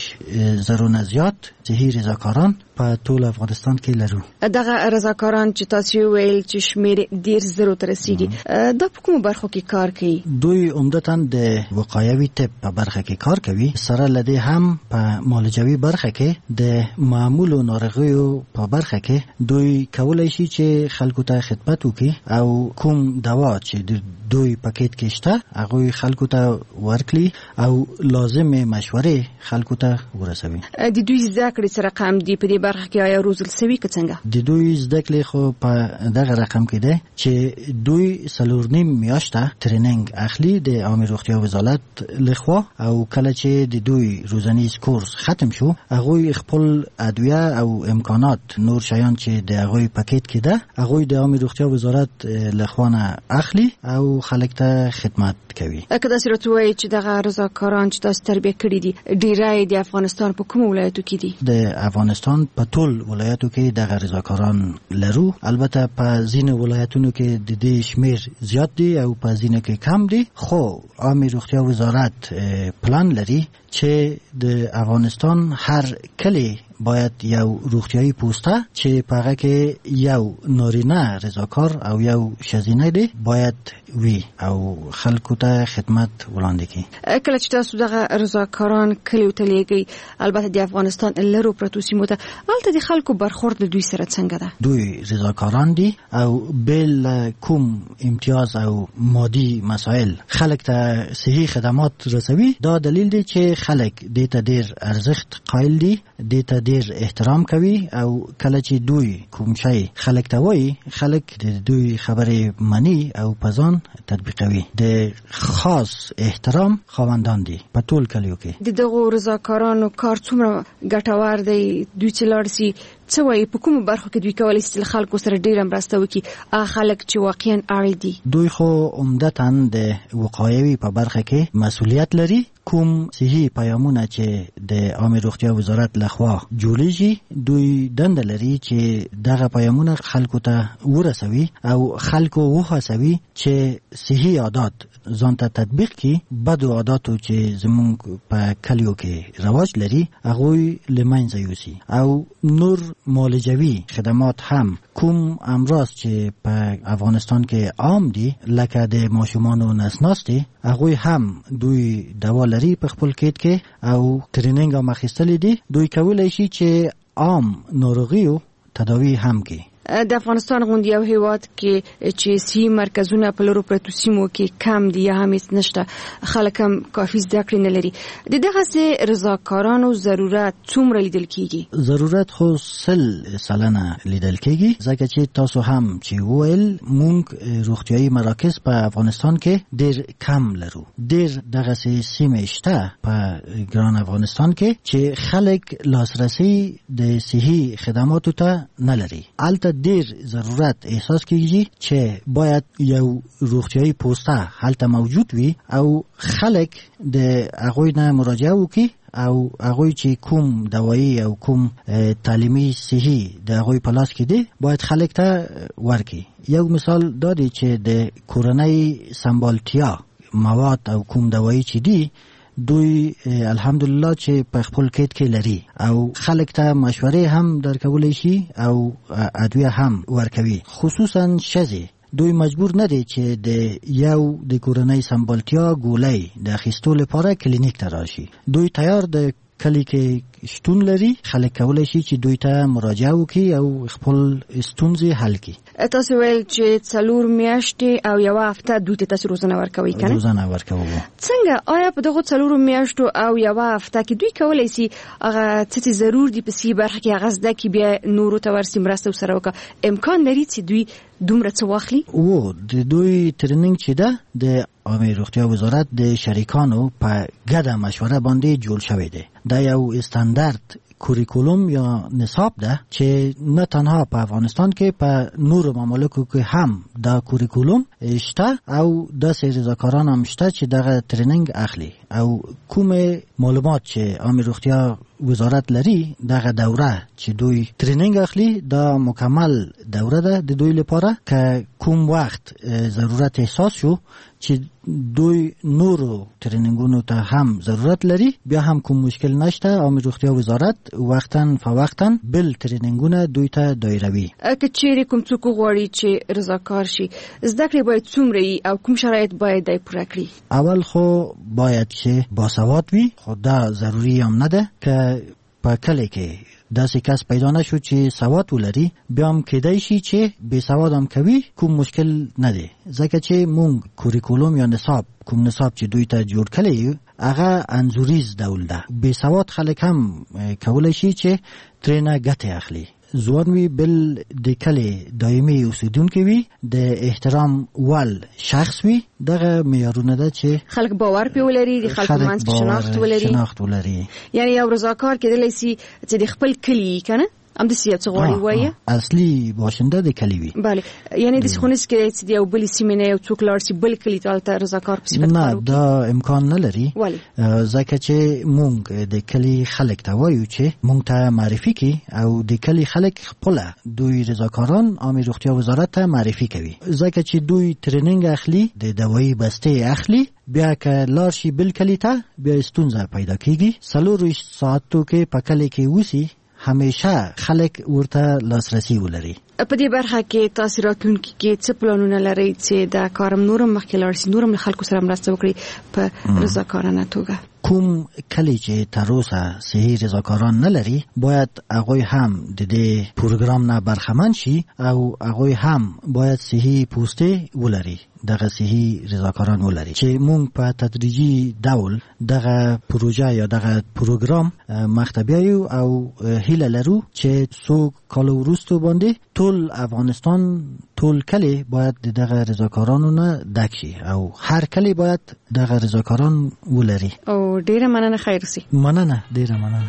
Speaker 17: 10,000 نه زیات صحي رضاکاران په ټول افغانستان کې لرو.
Speaker 20: دغه رضاکاران چې تاسو ویل چې شمیر 10,000 ته رسیدي، دا په کومه برخو کې کار کوي؟
Speaker 17: دوی عمدتاً د وقایوي طب په برخه کې کار کوي، سره لدی هم په معالجوي برخه کې د معمولو ناروغیو په برخه کې دوی کولای شي چې خلکو ته خدمت وکړي او کوم دوا چې د دوی پاکټ کې شته هغه خلکو ته ورکړي او لازمه مشورې خلکو ته ورسوي.
Speaker 20: د دوی زده کړې سره رقم دی په دې برخه کې آیا روزل سوي که څنګه؟
Speaker 17: د دوی زده کړې خو په دغه رقم کې ده چې دوی 4.5 میاشته ټریننګ اخلي د عامه روغتیا وزارت لخوا او کله چې د دوی روزنیز کورس ختم شو هغه خپل ادویه او امکانات نور شیان چې د هغه پاکټ کې ده هغه د عامه روغتیا وزارت لخوا نه اخلي او خلک ته خدمت کوي.
Speaker 20: کله چې راځي چې دغه رضاکاران چې تاسو تربیه کړی دي ډیرای د افغانستان په کوم ولایتو کې دي؟
Speaker 17: د افغانستان په ټول ولایتو کې دغه رضاکاران لرو، البته په ځینو ولایتونو کې د دې شمیر زیات دي او په ځینو کې کم دي، خو عامه روغتیا وزارت پلان لري چې د افغانستان هر کلی باید یو روغتیايي پوسټه چې په هغه کې یو نارینه رضاکار او یو ښځینه دی باید وي او خلکو ته خدمت وړاندې کړي.
Speaker 20: کله چې تاسو دغه رضاکاران کلیو ته لیږئ، البته د افغانستان لرو پرتو سیمو ته، هلته د خلکو برخورد دوی سره څنګه ده؟
Speaker 17: دوی رضاکاران دي او بل کوم امتیاز او مادي مسائل خلک ته صحي خدمات رسوي. دا دلیل دی چې خلک دې ته ډیر ارزښت قایل دي، دې ته ډیر احترام کوي او کله چې دوی کوم شي خلک ته وایي خلک د دوی خبرې مني او په ځان تطبیقوي. د خاص احترام خاوندان دي په ټول کلیو کې.
Speaker 20: د دغو رضاکارانو کار څومره ګټور دی؟ دوی چې لاړ سي څه وایي په کومو برخو کې دوی کولی شي خلکو سره ډیره مرسته وکړي؟ هغه خلک چې واقعا اړ دي.
Speaker 17: دوی خو عمدتاً د وقایوي په برخه کې مسؤلیت لري. کوم صحي پیامونه چې د عامه روغتیا وزارت لخوا جوړیږي دوی دنده لري چې دغه پیامونه خلکو ته ورسوي او خلکو وهڅوي چې صحي عادت ځان ته تطبیق کړي. بدو عادتو چې زمونږ په کلیو کې رواج لري هغه له منځه یوسي او نور معالجوي خدمات هم کوم امراض چې په افغانستان کې عام دي لکه د ماشومانو نسناستي هغه هم دوی دوا لري په خپل کېټ کې او ټریننګ هم اخیستلی دي. دوی کولای شي چې عام ناروغیو تداوی هم کوي.
Speaker 20: د افغانستان غوندي یو هیواد کې چې سی مرکزونه په لورو پرتو سیمو کې کم دي یا هم نشته، خلک هم کافي زده کړې نه لري. د دغه رضاکارانو ضرورت څومره لیدل کیږي؟
Speaker 17: ضرورت خو 100% لیدل کیږي، ځکه چې تاسو هم چې ویل مونږ روغتیايي مراکز په افغانستان کې ډېر کم لرو. ډېر دغه سیمې شته په ګران افغانستان کې چې خلک لاسرسي د صحي خدماتو ته نه لري. البته ډیر ضرورت احساس کیږي چې باید یو روغتیايي پوسټه هلته موجود وي او خلک د هغوی نه مراجعه وکړي او هغوی چې کوم دوايي او کوم تعلیمي صحي د هغوی په لاس کې دی باید خلک ته ورکړي. یو مثال دا دی چې د کورنۍ سمبالتیا مواد او کوم دوايي چې دی دوی الحمدلله چې په خپل کېد کې لري او خلک ته مشورې هم درکولی شي او ادویه هم ورکوي. خصوصا ښځې دوی مجبور نه دي چې د یو د کورنۍ سمبالتیا ګولۍ د اخیستو لپاره کلینیک ته راشي. دوی تیار د کلی کې شتون لري، خلک کولی شي چې دوی ته مراجعه وکړي او خپل ستونزې حل کړي.
Speaker 20: تاسو ویل چې 4 میاشتې او یو هفته دوی ته تاسو روزنه ورکوي کنه؟ روزنه
Speaker 17: ورکوو.
Speaker 20: څنګه آیا په دغه 4 میاشتو او یو هفته کې دوی کولی شي هغه څه ضرور دي په سی برخه کې هغه زده کې بیا نورو ته ورسي مرسته سره وکړه؟ امکان لري چې دوی دومره څه واخلي؟ او
Speaker 17: د دوی ترنینګ چې ده د عامه روغتیا وزارت د شریکانو په ګډه مشوره باندې جوړ شوی دی. دا یو استاندارد کوریکولوم یا نصاب ده چې نه تنها په افغانستان کې په نورو ممالکو کې هم دا کوریکولوم شته او داسې رضاکاران هم شته چې دغه ترینینګ اخلي او کوم معلومات چې عامه روغتیا وزارت لري دغه دوره چې دوی ترینینګ اخلي دا مکمل دوره ده د دوی لپاره که کوم وخت ضرورت احساس شو چې دوی نورو ترینینګونو ته هم ضرورت لري بیا هم کوم مشکل نشته. عامه روغتیا وزارت وختاً فوقتاً بل ترینینګونه دوی ته دایروي.
Speaker 20: که چیرې کوم څوک غواړي چې رضاکار شي زده کړې باید څومره او کوم شرایط باید دای پوره کړي؟
Speaker 17: اول خو باید چې باسواد وي، خو دا ضروري هم نه ده که په کلی کې داسې کس پیدا نشو چې سواد ولري بیا هم کېدای شي چې بې سواد هم کوي، کوم مشکل نه دی. ځکه چې مونږ کوریکولوم یا نصاب کوم نصاب چې دوی ته جوړ کړی هغه انځوریز ډول ده. بې سواد خلک هم کولی شي چې ترېنه ګټه اخلي. ځوان وي بل د کلي دایمي اوسیدونکي وي، د احترام وال شخص وي. دغه معیارونه ده چې
Speaker 20: خلک باور پې ولري، د خلکو منځ کې
Speaker 17: شناخت ولري.
Speaker 20: یعنی یو رضاکار کېدلی شي چې د خپل کلي که نه هم داسې یو څه غواړي وایه
Speaker 17: اصلي باشنده د کلي وي.
Speaker 20: بله، یعنی داسې خو نهسي کېدی چې د یو بلې سیمې نه یو څوک لاړ شي بل کلي ته هلته رضاکار په صفت کار
Speaker 17: نه، دا امکان نه لري.
Speaker 20: ولې؟
Speaker 17: ځکه چې مونږ د کلي خلک ته وایو چې مونږ ته معرفي کړي او د کلي خلک خپله دوی رضاکاران عامه روغتیا وزارت ته معرفي کوي. ځکه چې دوی ترینینګ اخلي، د دوایي بستې اخلي، بیا که لاړ شي بل کلي ته بیا ستونزه پیدا کېږي. 4 ساعتو کې په کلي کې اوسي همیشه خلک ورته لاسرسي ولري.
Speaker 20: په دې برخه کې تاسو راتلونکي کې څه پلانونه لرئ چې دا کارم نورم مخکې لاړ شي، نورم له خلکو سره مرسته وکړي په رضاکارانه توګه؟
Speaker 17: کوم کلی چې تر اوسه صحي رضاکاران نه لري باید هغوی هم د دې پروګرام نه برخمن شي او هغوی هم باید صحي پوسټې ولري، دغه صحي رضاکاران ولري چې مونږ په تدریجي ډول دغه پروژه یا دغه پروګرام مخته بیایو او هیله لرو چې څو کال وروسته باندې ټول افغانستان ټول کلی باید دغه رضاکارانو نه ډک شي او هر کلی باید دغه رضاکاران ولري.
Speaker 20: او ډیره مننه، خیر سي.
Speaker 17: مننه، ډیره مننه.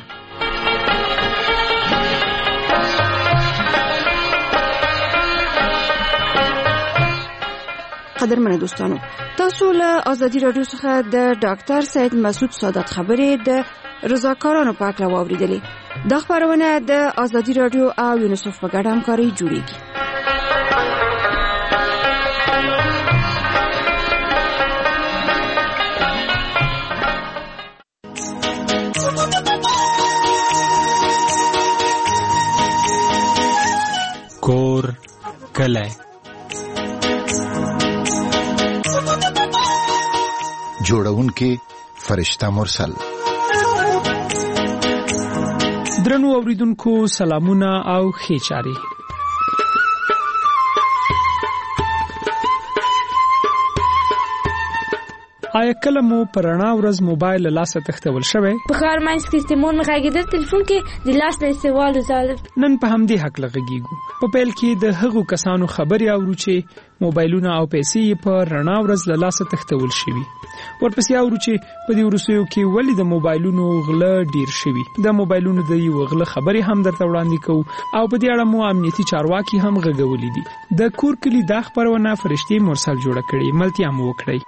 Speaker 20: قدرمنه دوستانو، تاسو له ازادي رادیو څخه د ډاکټر سید مسعود سادات خبرې د رضاکارانو په اړه واوریدلې. دا خبرونه د ازادي رادیو او یونیسف په ګډه همکاري جوړیږي.
Speaker 10: کور کلی
Speaker 13: جوړونکي فرشته مرسل.
Speaker 21: درنو اوریدونکو سلامونه او ښې چارې. آیا کله مو پر رڼا ورځ موبایل له لاسه تښتول شوی؟
Speaker 22: په ښار منځ کې استعمال مې غږېدل تلیفون کې د لاس نه استعمال وزاله.
Speaker 21: نن په همدې حق لغږیږو. په پیل کې د هغو کسانو خبرې اورو چې موبایلونه او پیسې په رڼا ورځ له لاسه تښتول شوي. ورپسې اورو چې په دې وروستیو کې ولې د موبایلونو غله ډیر شوي. د موبایلونو د یو غله خبرې هم درته وړاندې کوو او په دې اړه مو امنیتي چارواکي هم غږولي دي. د کور کلی دا خبرونه فرشتي مرسل جوړه کړې. ملتیا مو وکړئ.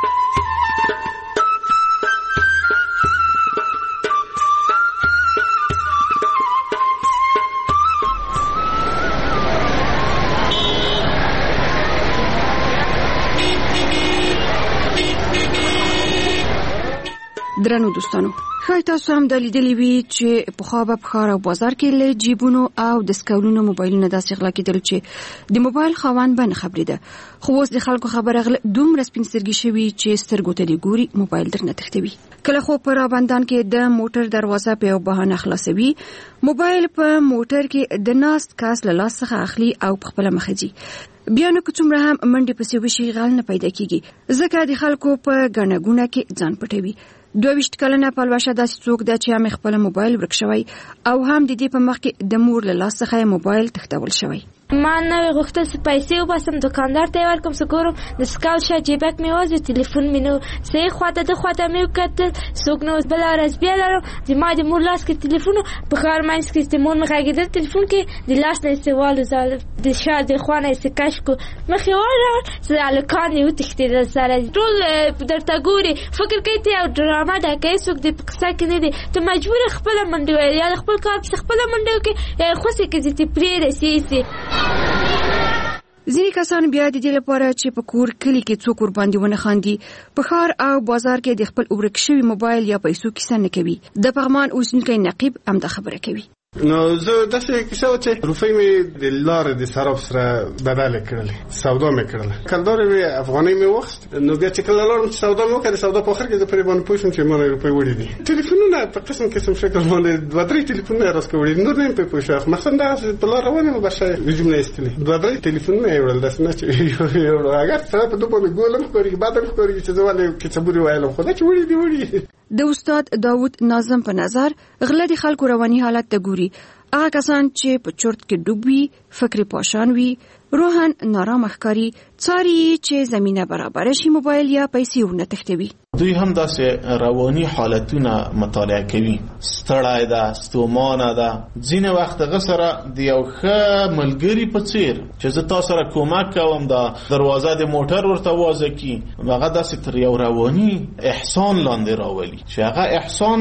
Speaker 20: درنو دوستانو، ښایي تاسو هم د لیدلي وي چې پخوا به په ښار او بازار کې له جیبونو او دستکولونو موبایلونه داسې غلا کېدل چې د موبایل خاوند به نه خبرېده. خو اوس د خلکو خبره غله دومره سپین سترګي شوي چې سترګو ته دې ګوري موبایل درنه تښتوي. کله خو په رابندان کې د موټر دروازه په یو بهانه خلاصوي، موبایل په موټر کې د ناست کس له لاس څخه اخلي او په خپله مخه ځي. بیا نو که څومره هم منډې پسې وشي غل نه پیدا کېږي، ځکه د خلکو په ګڼه ګوڼه کې ځان پټوي. 22 کلنه پلوشه داسې څوک ده چې هم خپل موبایل ورک شوی او هم د دې په مخ کې د مور له لاس څخه موبایل تښتول شوی.
Speaker 22: ما نه غوښتل چې پیسې وباسم، دکاندار ته یې ورکړم، څه ګورم د سکاو شا جیبک مې وځي، تلیفون مې نو صحیح خواته د خواته مې وکتل، څوک نو بله ورځ بیا لرم زما د مور لاس کې تلیفون په ښار منځ کې استعمال مې غږېدل تلیفون کې د لاس نه استعمال وزاله د شا د خوا نه یې کش کو مخې واړول چې هلکان یې وتښتېدل سره ټول درته ګوري فکر کوي ته یو ډرامه ده کوي څوک دې په قصه کې نه دی ته مجبور خپله منډې ویل یا د خپل کار پسې خپله منډې وکړې یا یې خوښې کړې چې پرېږدې سي.
Speaker 20: ځینې کسان بیا د دې لپاره چې په کور کلی کې څوک ورباندې ونه خاندي په ښار او بازار کې د خپل ورک شوي موبایل یا پیسو کیسه نه کوي. د پغمان اوسېدونکی نقیب همدا خبره کوي.
Speaker 23: نو زه داسې کیسه وه چې روپۍ مې د لارې د صراف سره بدلې کړلې، سودا مې کړله، کلدارې مې افغانۍ مې واخیست. نو بیا چې کله لاړم چې سودا مې وکړه، د سودا په آخر کې زه پرې باندې پوه شوم چې ما نه روپۍ وړي دي. ټلیفونونه په قسم قسم شکل باندې 2-3 ټلیفونونه یې راسکه وړي، نور نه یم پرې پوه شوی. مقصد دغسې په لار روان یم بس هجوم نه ایستلي 2-3 ټلیفونونه یې وړل، داسې نه چې اگر سره په دوه باندې ګول هم ښکارېږي بد هم ښکارېږي چې زه ولې کیسهبورې ویلم، خو دا چې وړي دي وړي.
Speaker 20: د استاد داود ناظم په نظر غله د خلکو رواني حالت ته ګوري. هغه کسان چې په چورت کې ډوب وي، فکر پاشان وي، روحن نارامه ښکاري، څاري چې زمینه برابر شي موبایل یا پیسې ونه تښتوي.
Speaker 24: دوی هم داسې رواني حالتونه مطالعه کوي. ستړی ده، ستومانه ده، ځینې وخت هغه سره د یو ښه ملګري په څیر چې زه تا سره کومک کوم، دا دروازه د موټر ورته وازه کي، هغه داسې تر یو رواني احسان لاندې راولي چې هغه احسان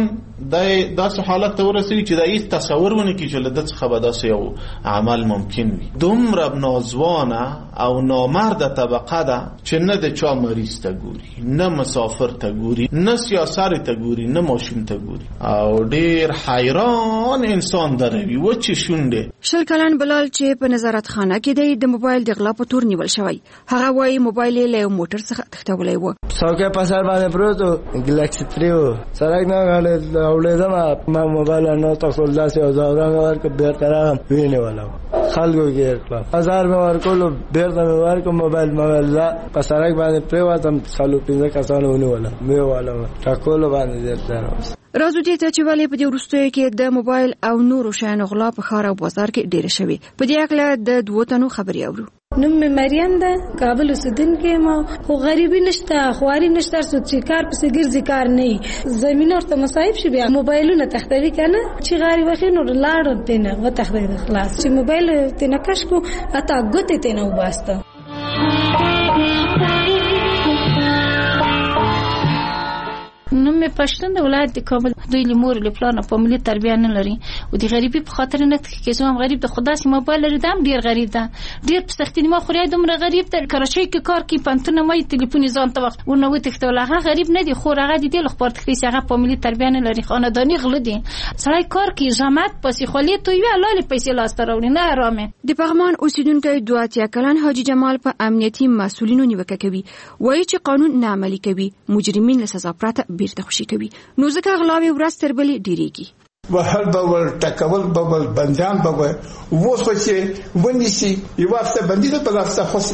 Speaker 24: داسې حالت ته ورسوي چې د هیڅ تصور ونه کړي چې له ده څخه به داسې یو عمل ممکن وي. دومره نازوانه او نامرده طبقه ده چې نه د چا مریض ته ګوري، نه مسافر ته ګوري، نه سیاسر ته ګوري، نه ماشوم ته ګوري، او ډیر حیران انسان دروي و چې شونډه.
Speaker 20: 20 کلن بلال چې په نظارت خانه کې دی د موبایل د غلا په تور نیول شوی. هغه وايي موبایل یې له موټر څخه تښتولی و.
Speaker 25: څوکۍ په سر باندې پروت و، ګلکسي 3 و، سړک نه اوړېدم، ما موبایل نه تاسو داسې اوزارم ورکړ، بیرته راغلم وینېوله خلکو کې کړه، 1000 مې ورکولو، بیرته مې ورکړ موبایل په سړک باندې پرېوتم، 15 کسانو ونیولم، مې والم ټاکلو باندې درته راوست.
Speaker 20: راځو دې ته چې ولې په دې وروستیو کې د موبایل او نورو شیانو غلا په ښار او بازار کې ډېره شوې. په دې اړه د 2 تنو خبرې اورو.
Speaker 22: نوم مې مریم ده، کابل اوسېدونکې یم. خو غریبي نشته، خواري نشته، څوک چې کار پسې ګرځي کار نه وي، زمینه ورته مصایب شي، بیا موبایلونه تښتوي که نه، چې غاري وخي نو لاړو تېنه وتښتېده خلاص، چې موبایل تېنه کش کړو حتی ګوتې تېنه وباسته.
Speaker 26: نوم مې پښتون د ولایت د کابل. دوی له مور له پلان په ملي تربیه نه لري او د غریبي په خاطر نه کې زه هم غریب د خدا سي موبایل لري، دام ډیر غریب ده، ډیر په سختۍ ما خوري، دومره غریب ده. کراچۍ کې کار کوي، پنتونه مې ټلیفون ځان ته وخت ورنه وتښتول. هغه غریب نه دی، خو هغه د دې لخوا تخلیص هغه په ملي تربیه نه لري، خاندانی غل دي. سړی کار کوي، زحمت پسې خولي ته وی الله پیسې لاس ته راوړي، نه آرامه.
Speaker 20: د پغمان اوسیدونکو 2 کلن حاجی جمال په امنیتي مسؤلینو نیوکه کوي، وایي چې قانون نه عملي کوي، مجرمین له سزا پرته بیرته خوشي کوي، نو ځکه غلاوي ورځ تر بلې ډیریږي.
Speaker 27: وهل بول ټکول بول بندیان بول وو څه ونیسي یو وخت باندې په لاسه خوسته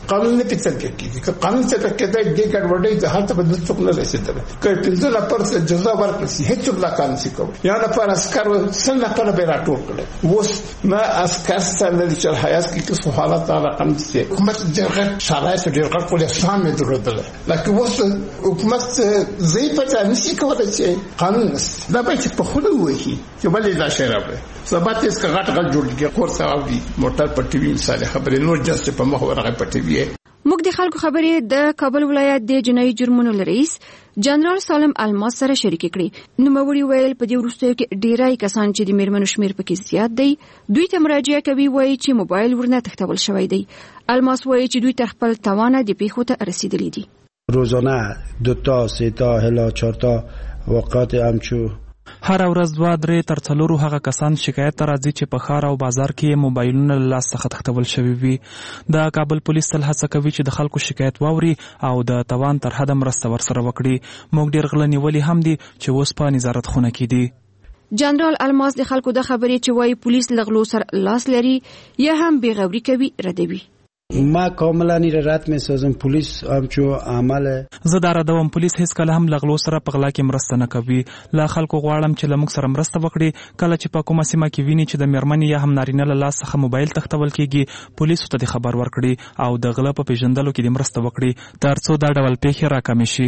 Speaker 27: قانون نه پیڅل کیږي که قانون څخه کېدای د ګډوډۍ د هر څه بدل څوک نه رسیدل که پنځه نفر څخه جزا ورکړي هیڅ څوک لا قانون څخه کوي یا نفر عسكر سل نفر به راټول کړي اوس ما عسكر سره د چل حیات کې څه حالات رقم دي حکومت دغه شرایط ډېر پولیسان مې درلودل لکه اوس حکومت زی په نشي کولای چې قانون دا به چې په خوله وایي چې بلې دا شی راوړي سبات یې څنګه غټ جوړ کې کور ساوي موټر په ټي وي مثال خبرې نور جست په مخ ورغه په ټي وي
Speaker 20: موږ د خلکو خبرې د کابل ولایت د جنایي جرمونو رئیس جنرال سالم الماس سره شریک کړي نوموړي ویل په دې وروستیو کې ډیری کسان چې د میرمنو شمیر پکې زیات دی دوی ته مراجعه کوي وایي چې موبایل ورنه تختول شوی دی الماس وایي چې دوی تر خپل توانه د پیښو ته رسیدلی دي
Speaker 2: روزانه 2 تا 3 تا هلا 4 تا وقات همچو
Speaker 3: هر ورځ 2-3 تر 4 هغه کسان شکایت راځي چې په ښار او بازار کې موبایلونه له لاس څخه تختول شوي وي د کابل پولیس تل هڅه کوي چې د خلکو شکایت واوري او د توان تر حده مرسته ورسره وکړي موږ ډېر غله نیولي هم دي چې اوس په نظارت خونه کې دي
Speaker 20: جنرال الماس د خلکو د خبرې چې وایي پولیس له غلو سره لاس لري یا هم بیغوري کوي ردوي
Speaker 2: ما کاملا رد میسازم پولیس همچو عمل
Speaker 3: زه دا ردوم پولیس هیڅ کله هم لغلو سره په غلا کې مرسته نه کوي لا خلکو غواړم چې له موږ سره مرسته وکړي کله چې په کومه سیمه کې ویني چې د میرمنې یا هم نارینه له لاس څخه موبایل تختول کیږي پولیسو ته خبر ورکړي او د غلا په پیژندلو کې مرسته وکړي ترڅو دا ډول پیښې راکمې شي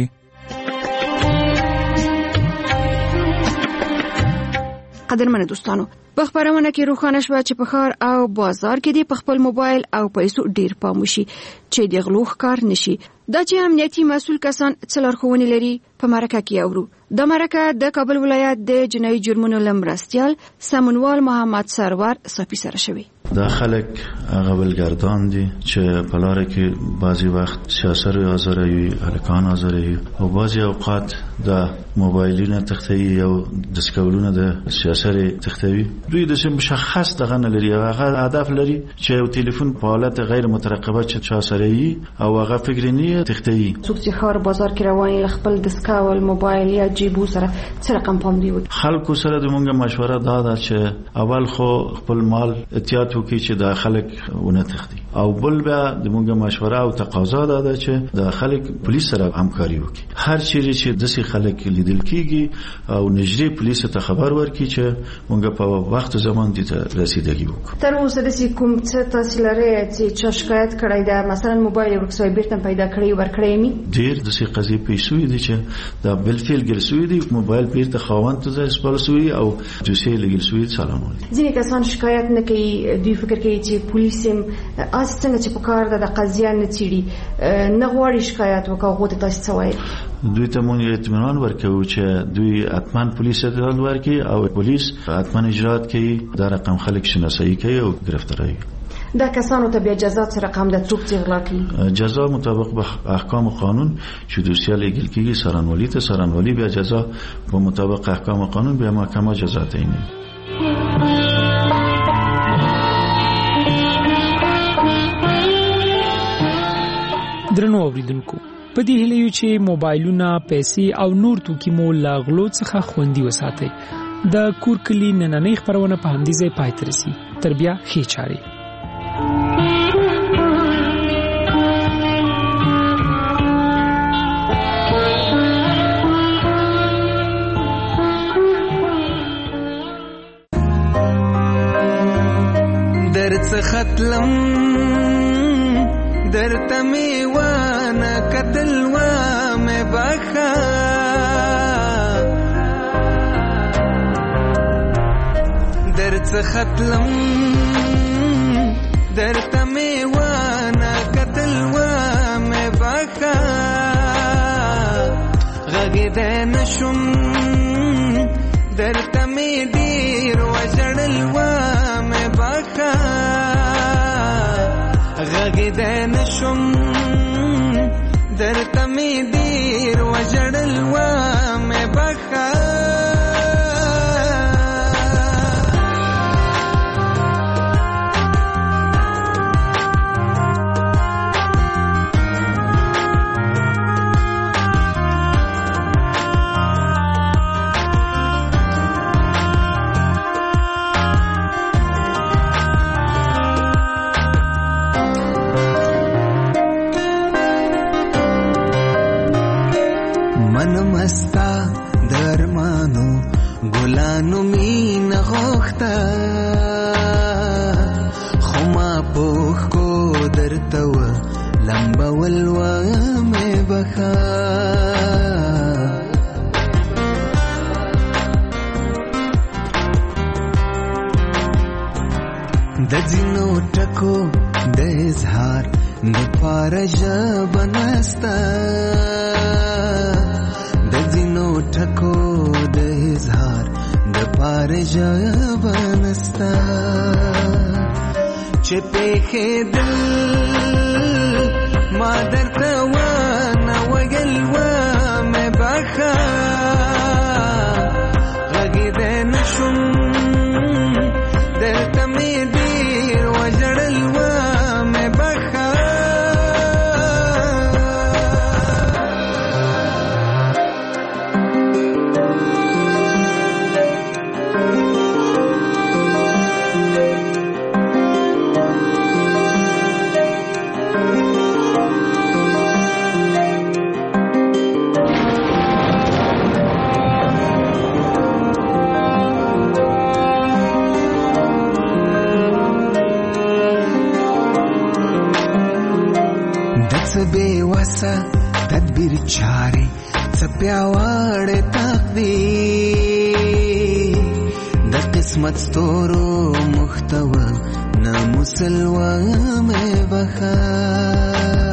Speaker 20: قدرمن دوستانو په خبرونه کې روښانه شو چې په ښار او بازار کې د خپل موبایل او پیسو ډیر پام وشي چې د غلو ښکار نشي دا چې امنیتي مسؤل کسان څلورخونی لري په مرکه کې اورو د مرکه د کابل ولایت د جنایي جرمونو لمرستيال سمونوال محمد سرور صافي سره شوی
Speaker 4: دا خلک هغه بلګردان دي چې په لار کې بعضي وخت سیاسر آزاروي هلکان آزاروي او بعضي اوقات د موبایلونو تختوي او د سکولونو د سیاسر تختوي دوی د مشخص دغه نه لري هغه هدف لري چې یو ټلیفون په حالت غیر مترقبه چې چا سره وي او هغه فکر نه تختوي
Speaker 20: څوک چې خار بازار کې روان خپل د سکول موبایل یا جیبو سره څه رقم پام دی
Speaker 4: خلکو سره د مونږه مشوره دا چې اول خو خپل مال احتیاط وکړي چې د خلک ونه تختی او بل بیا د مونږه مشوره او تقاضا ده چې د خلک پولیس سره همکاري وکړي هر چیرې چې داسې خلک لیدل کیږي او نجري پولیس ته خبر ورکړي چې مونږه په وخت زمان دي ته رسیدګي وکړو
Speaker 20: تر اوسه د کوم څه تاسو لري چې شکایت کړی دا مثلا موبایل ورکسوي بیرته پیدا کړی ورکړی می
Speaker 4: ډیر د سې قضیه پیښوي دي چې دا بلفیل ګرځوي دي موبایل بیرته خاوند ته سپارسوي او دوسیه لګرځوي سلامونه
Speaker 20: ځینې کسان شکایت نه کوي دوی فکر کوي چې پولیس هم اس څنګه چې په کار د قضیه نه چیړي نه غواړي شکایت وکړي غوته تاسو څه وایي
Speaker 4: دوی ته مونږ اطمینان ورکوو چې دوی اتمن پولیس اطلاع ورکړي او پولیس اتمن اجرات کوي دا رقم خلک شناسایی کوي او گرفتاری
Speaker 20: دا کسانو ته بیا جزا څه رقم ده څوک چې غلا کوي
Speaker 4: جزا مطابق به احکام قانون چې دوسیه لګل کیږي سرانوالي ته سرانوالي بیا جزا په مطابق احکام قانون بیا محکمه جزا تعیین
Speaker 21: درنو اوریدونکو په دې هیله یو چې موبایلونه پیسې او نور توکي مو لا غلو څخه خوندي وساتئ د کور کلی نننۍ خبرونه په همدې ځای پای ته رسي تر بیا ښې چارې
Speaker 5: ختلم درته میوانه قتل و مې بخا درته ختلم درته میوانه قتل و مې بخا غږیدای نشم درته مې ډیر وژړل و مې بخا غږیدای نشم درته مې ډیر وژړل و مې بخا نستا خو ما پوخ کو درته و لمبول و مې بخا د ځینو ټکو د اظهار د پاره ژبه نستا د ځینو ټکو د اظهار د پاره ژبه نستا چې پېښېدل ما درته ونه ویل ومې بخا غږېدی نه شوم دلته مې ډېر وژړل ومې بخا بے وسا تدبیر چارے سپیاواڑے تقدیر د قسمت ستورو مختوى ناموسلوى میں بخا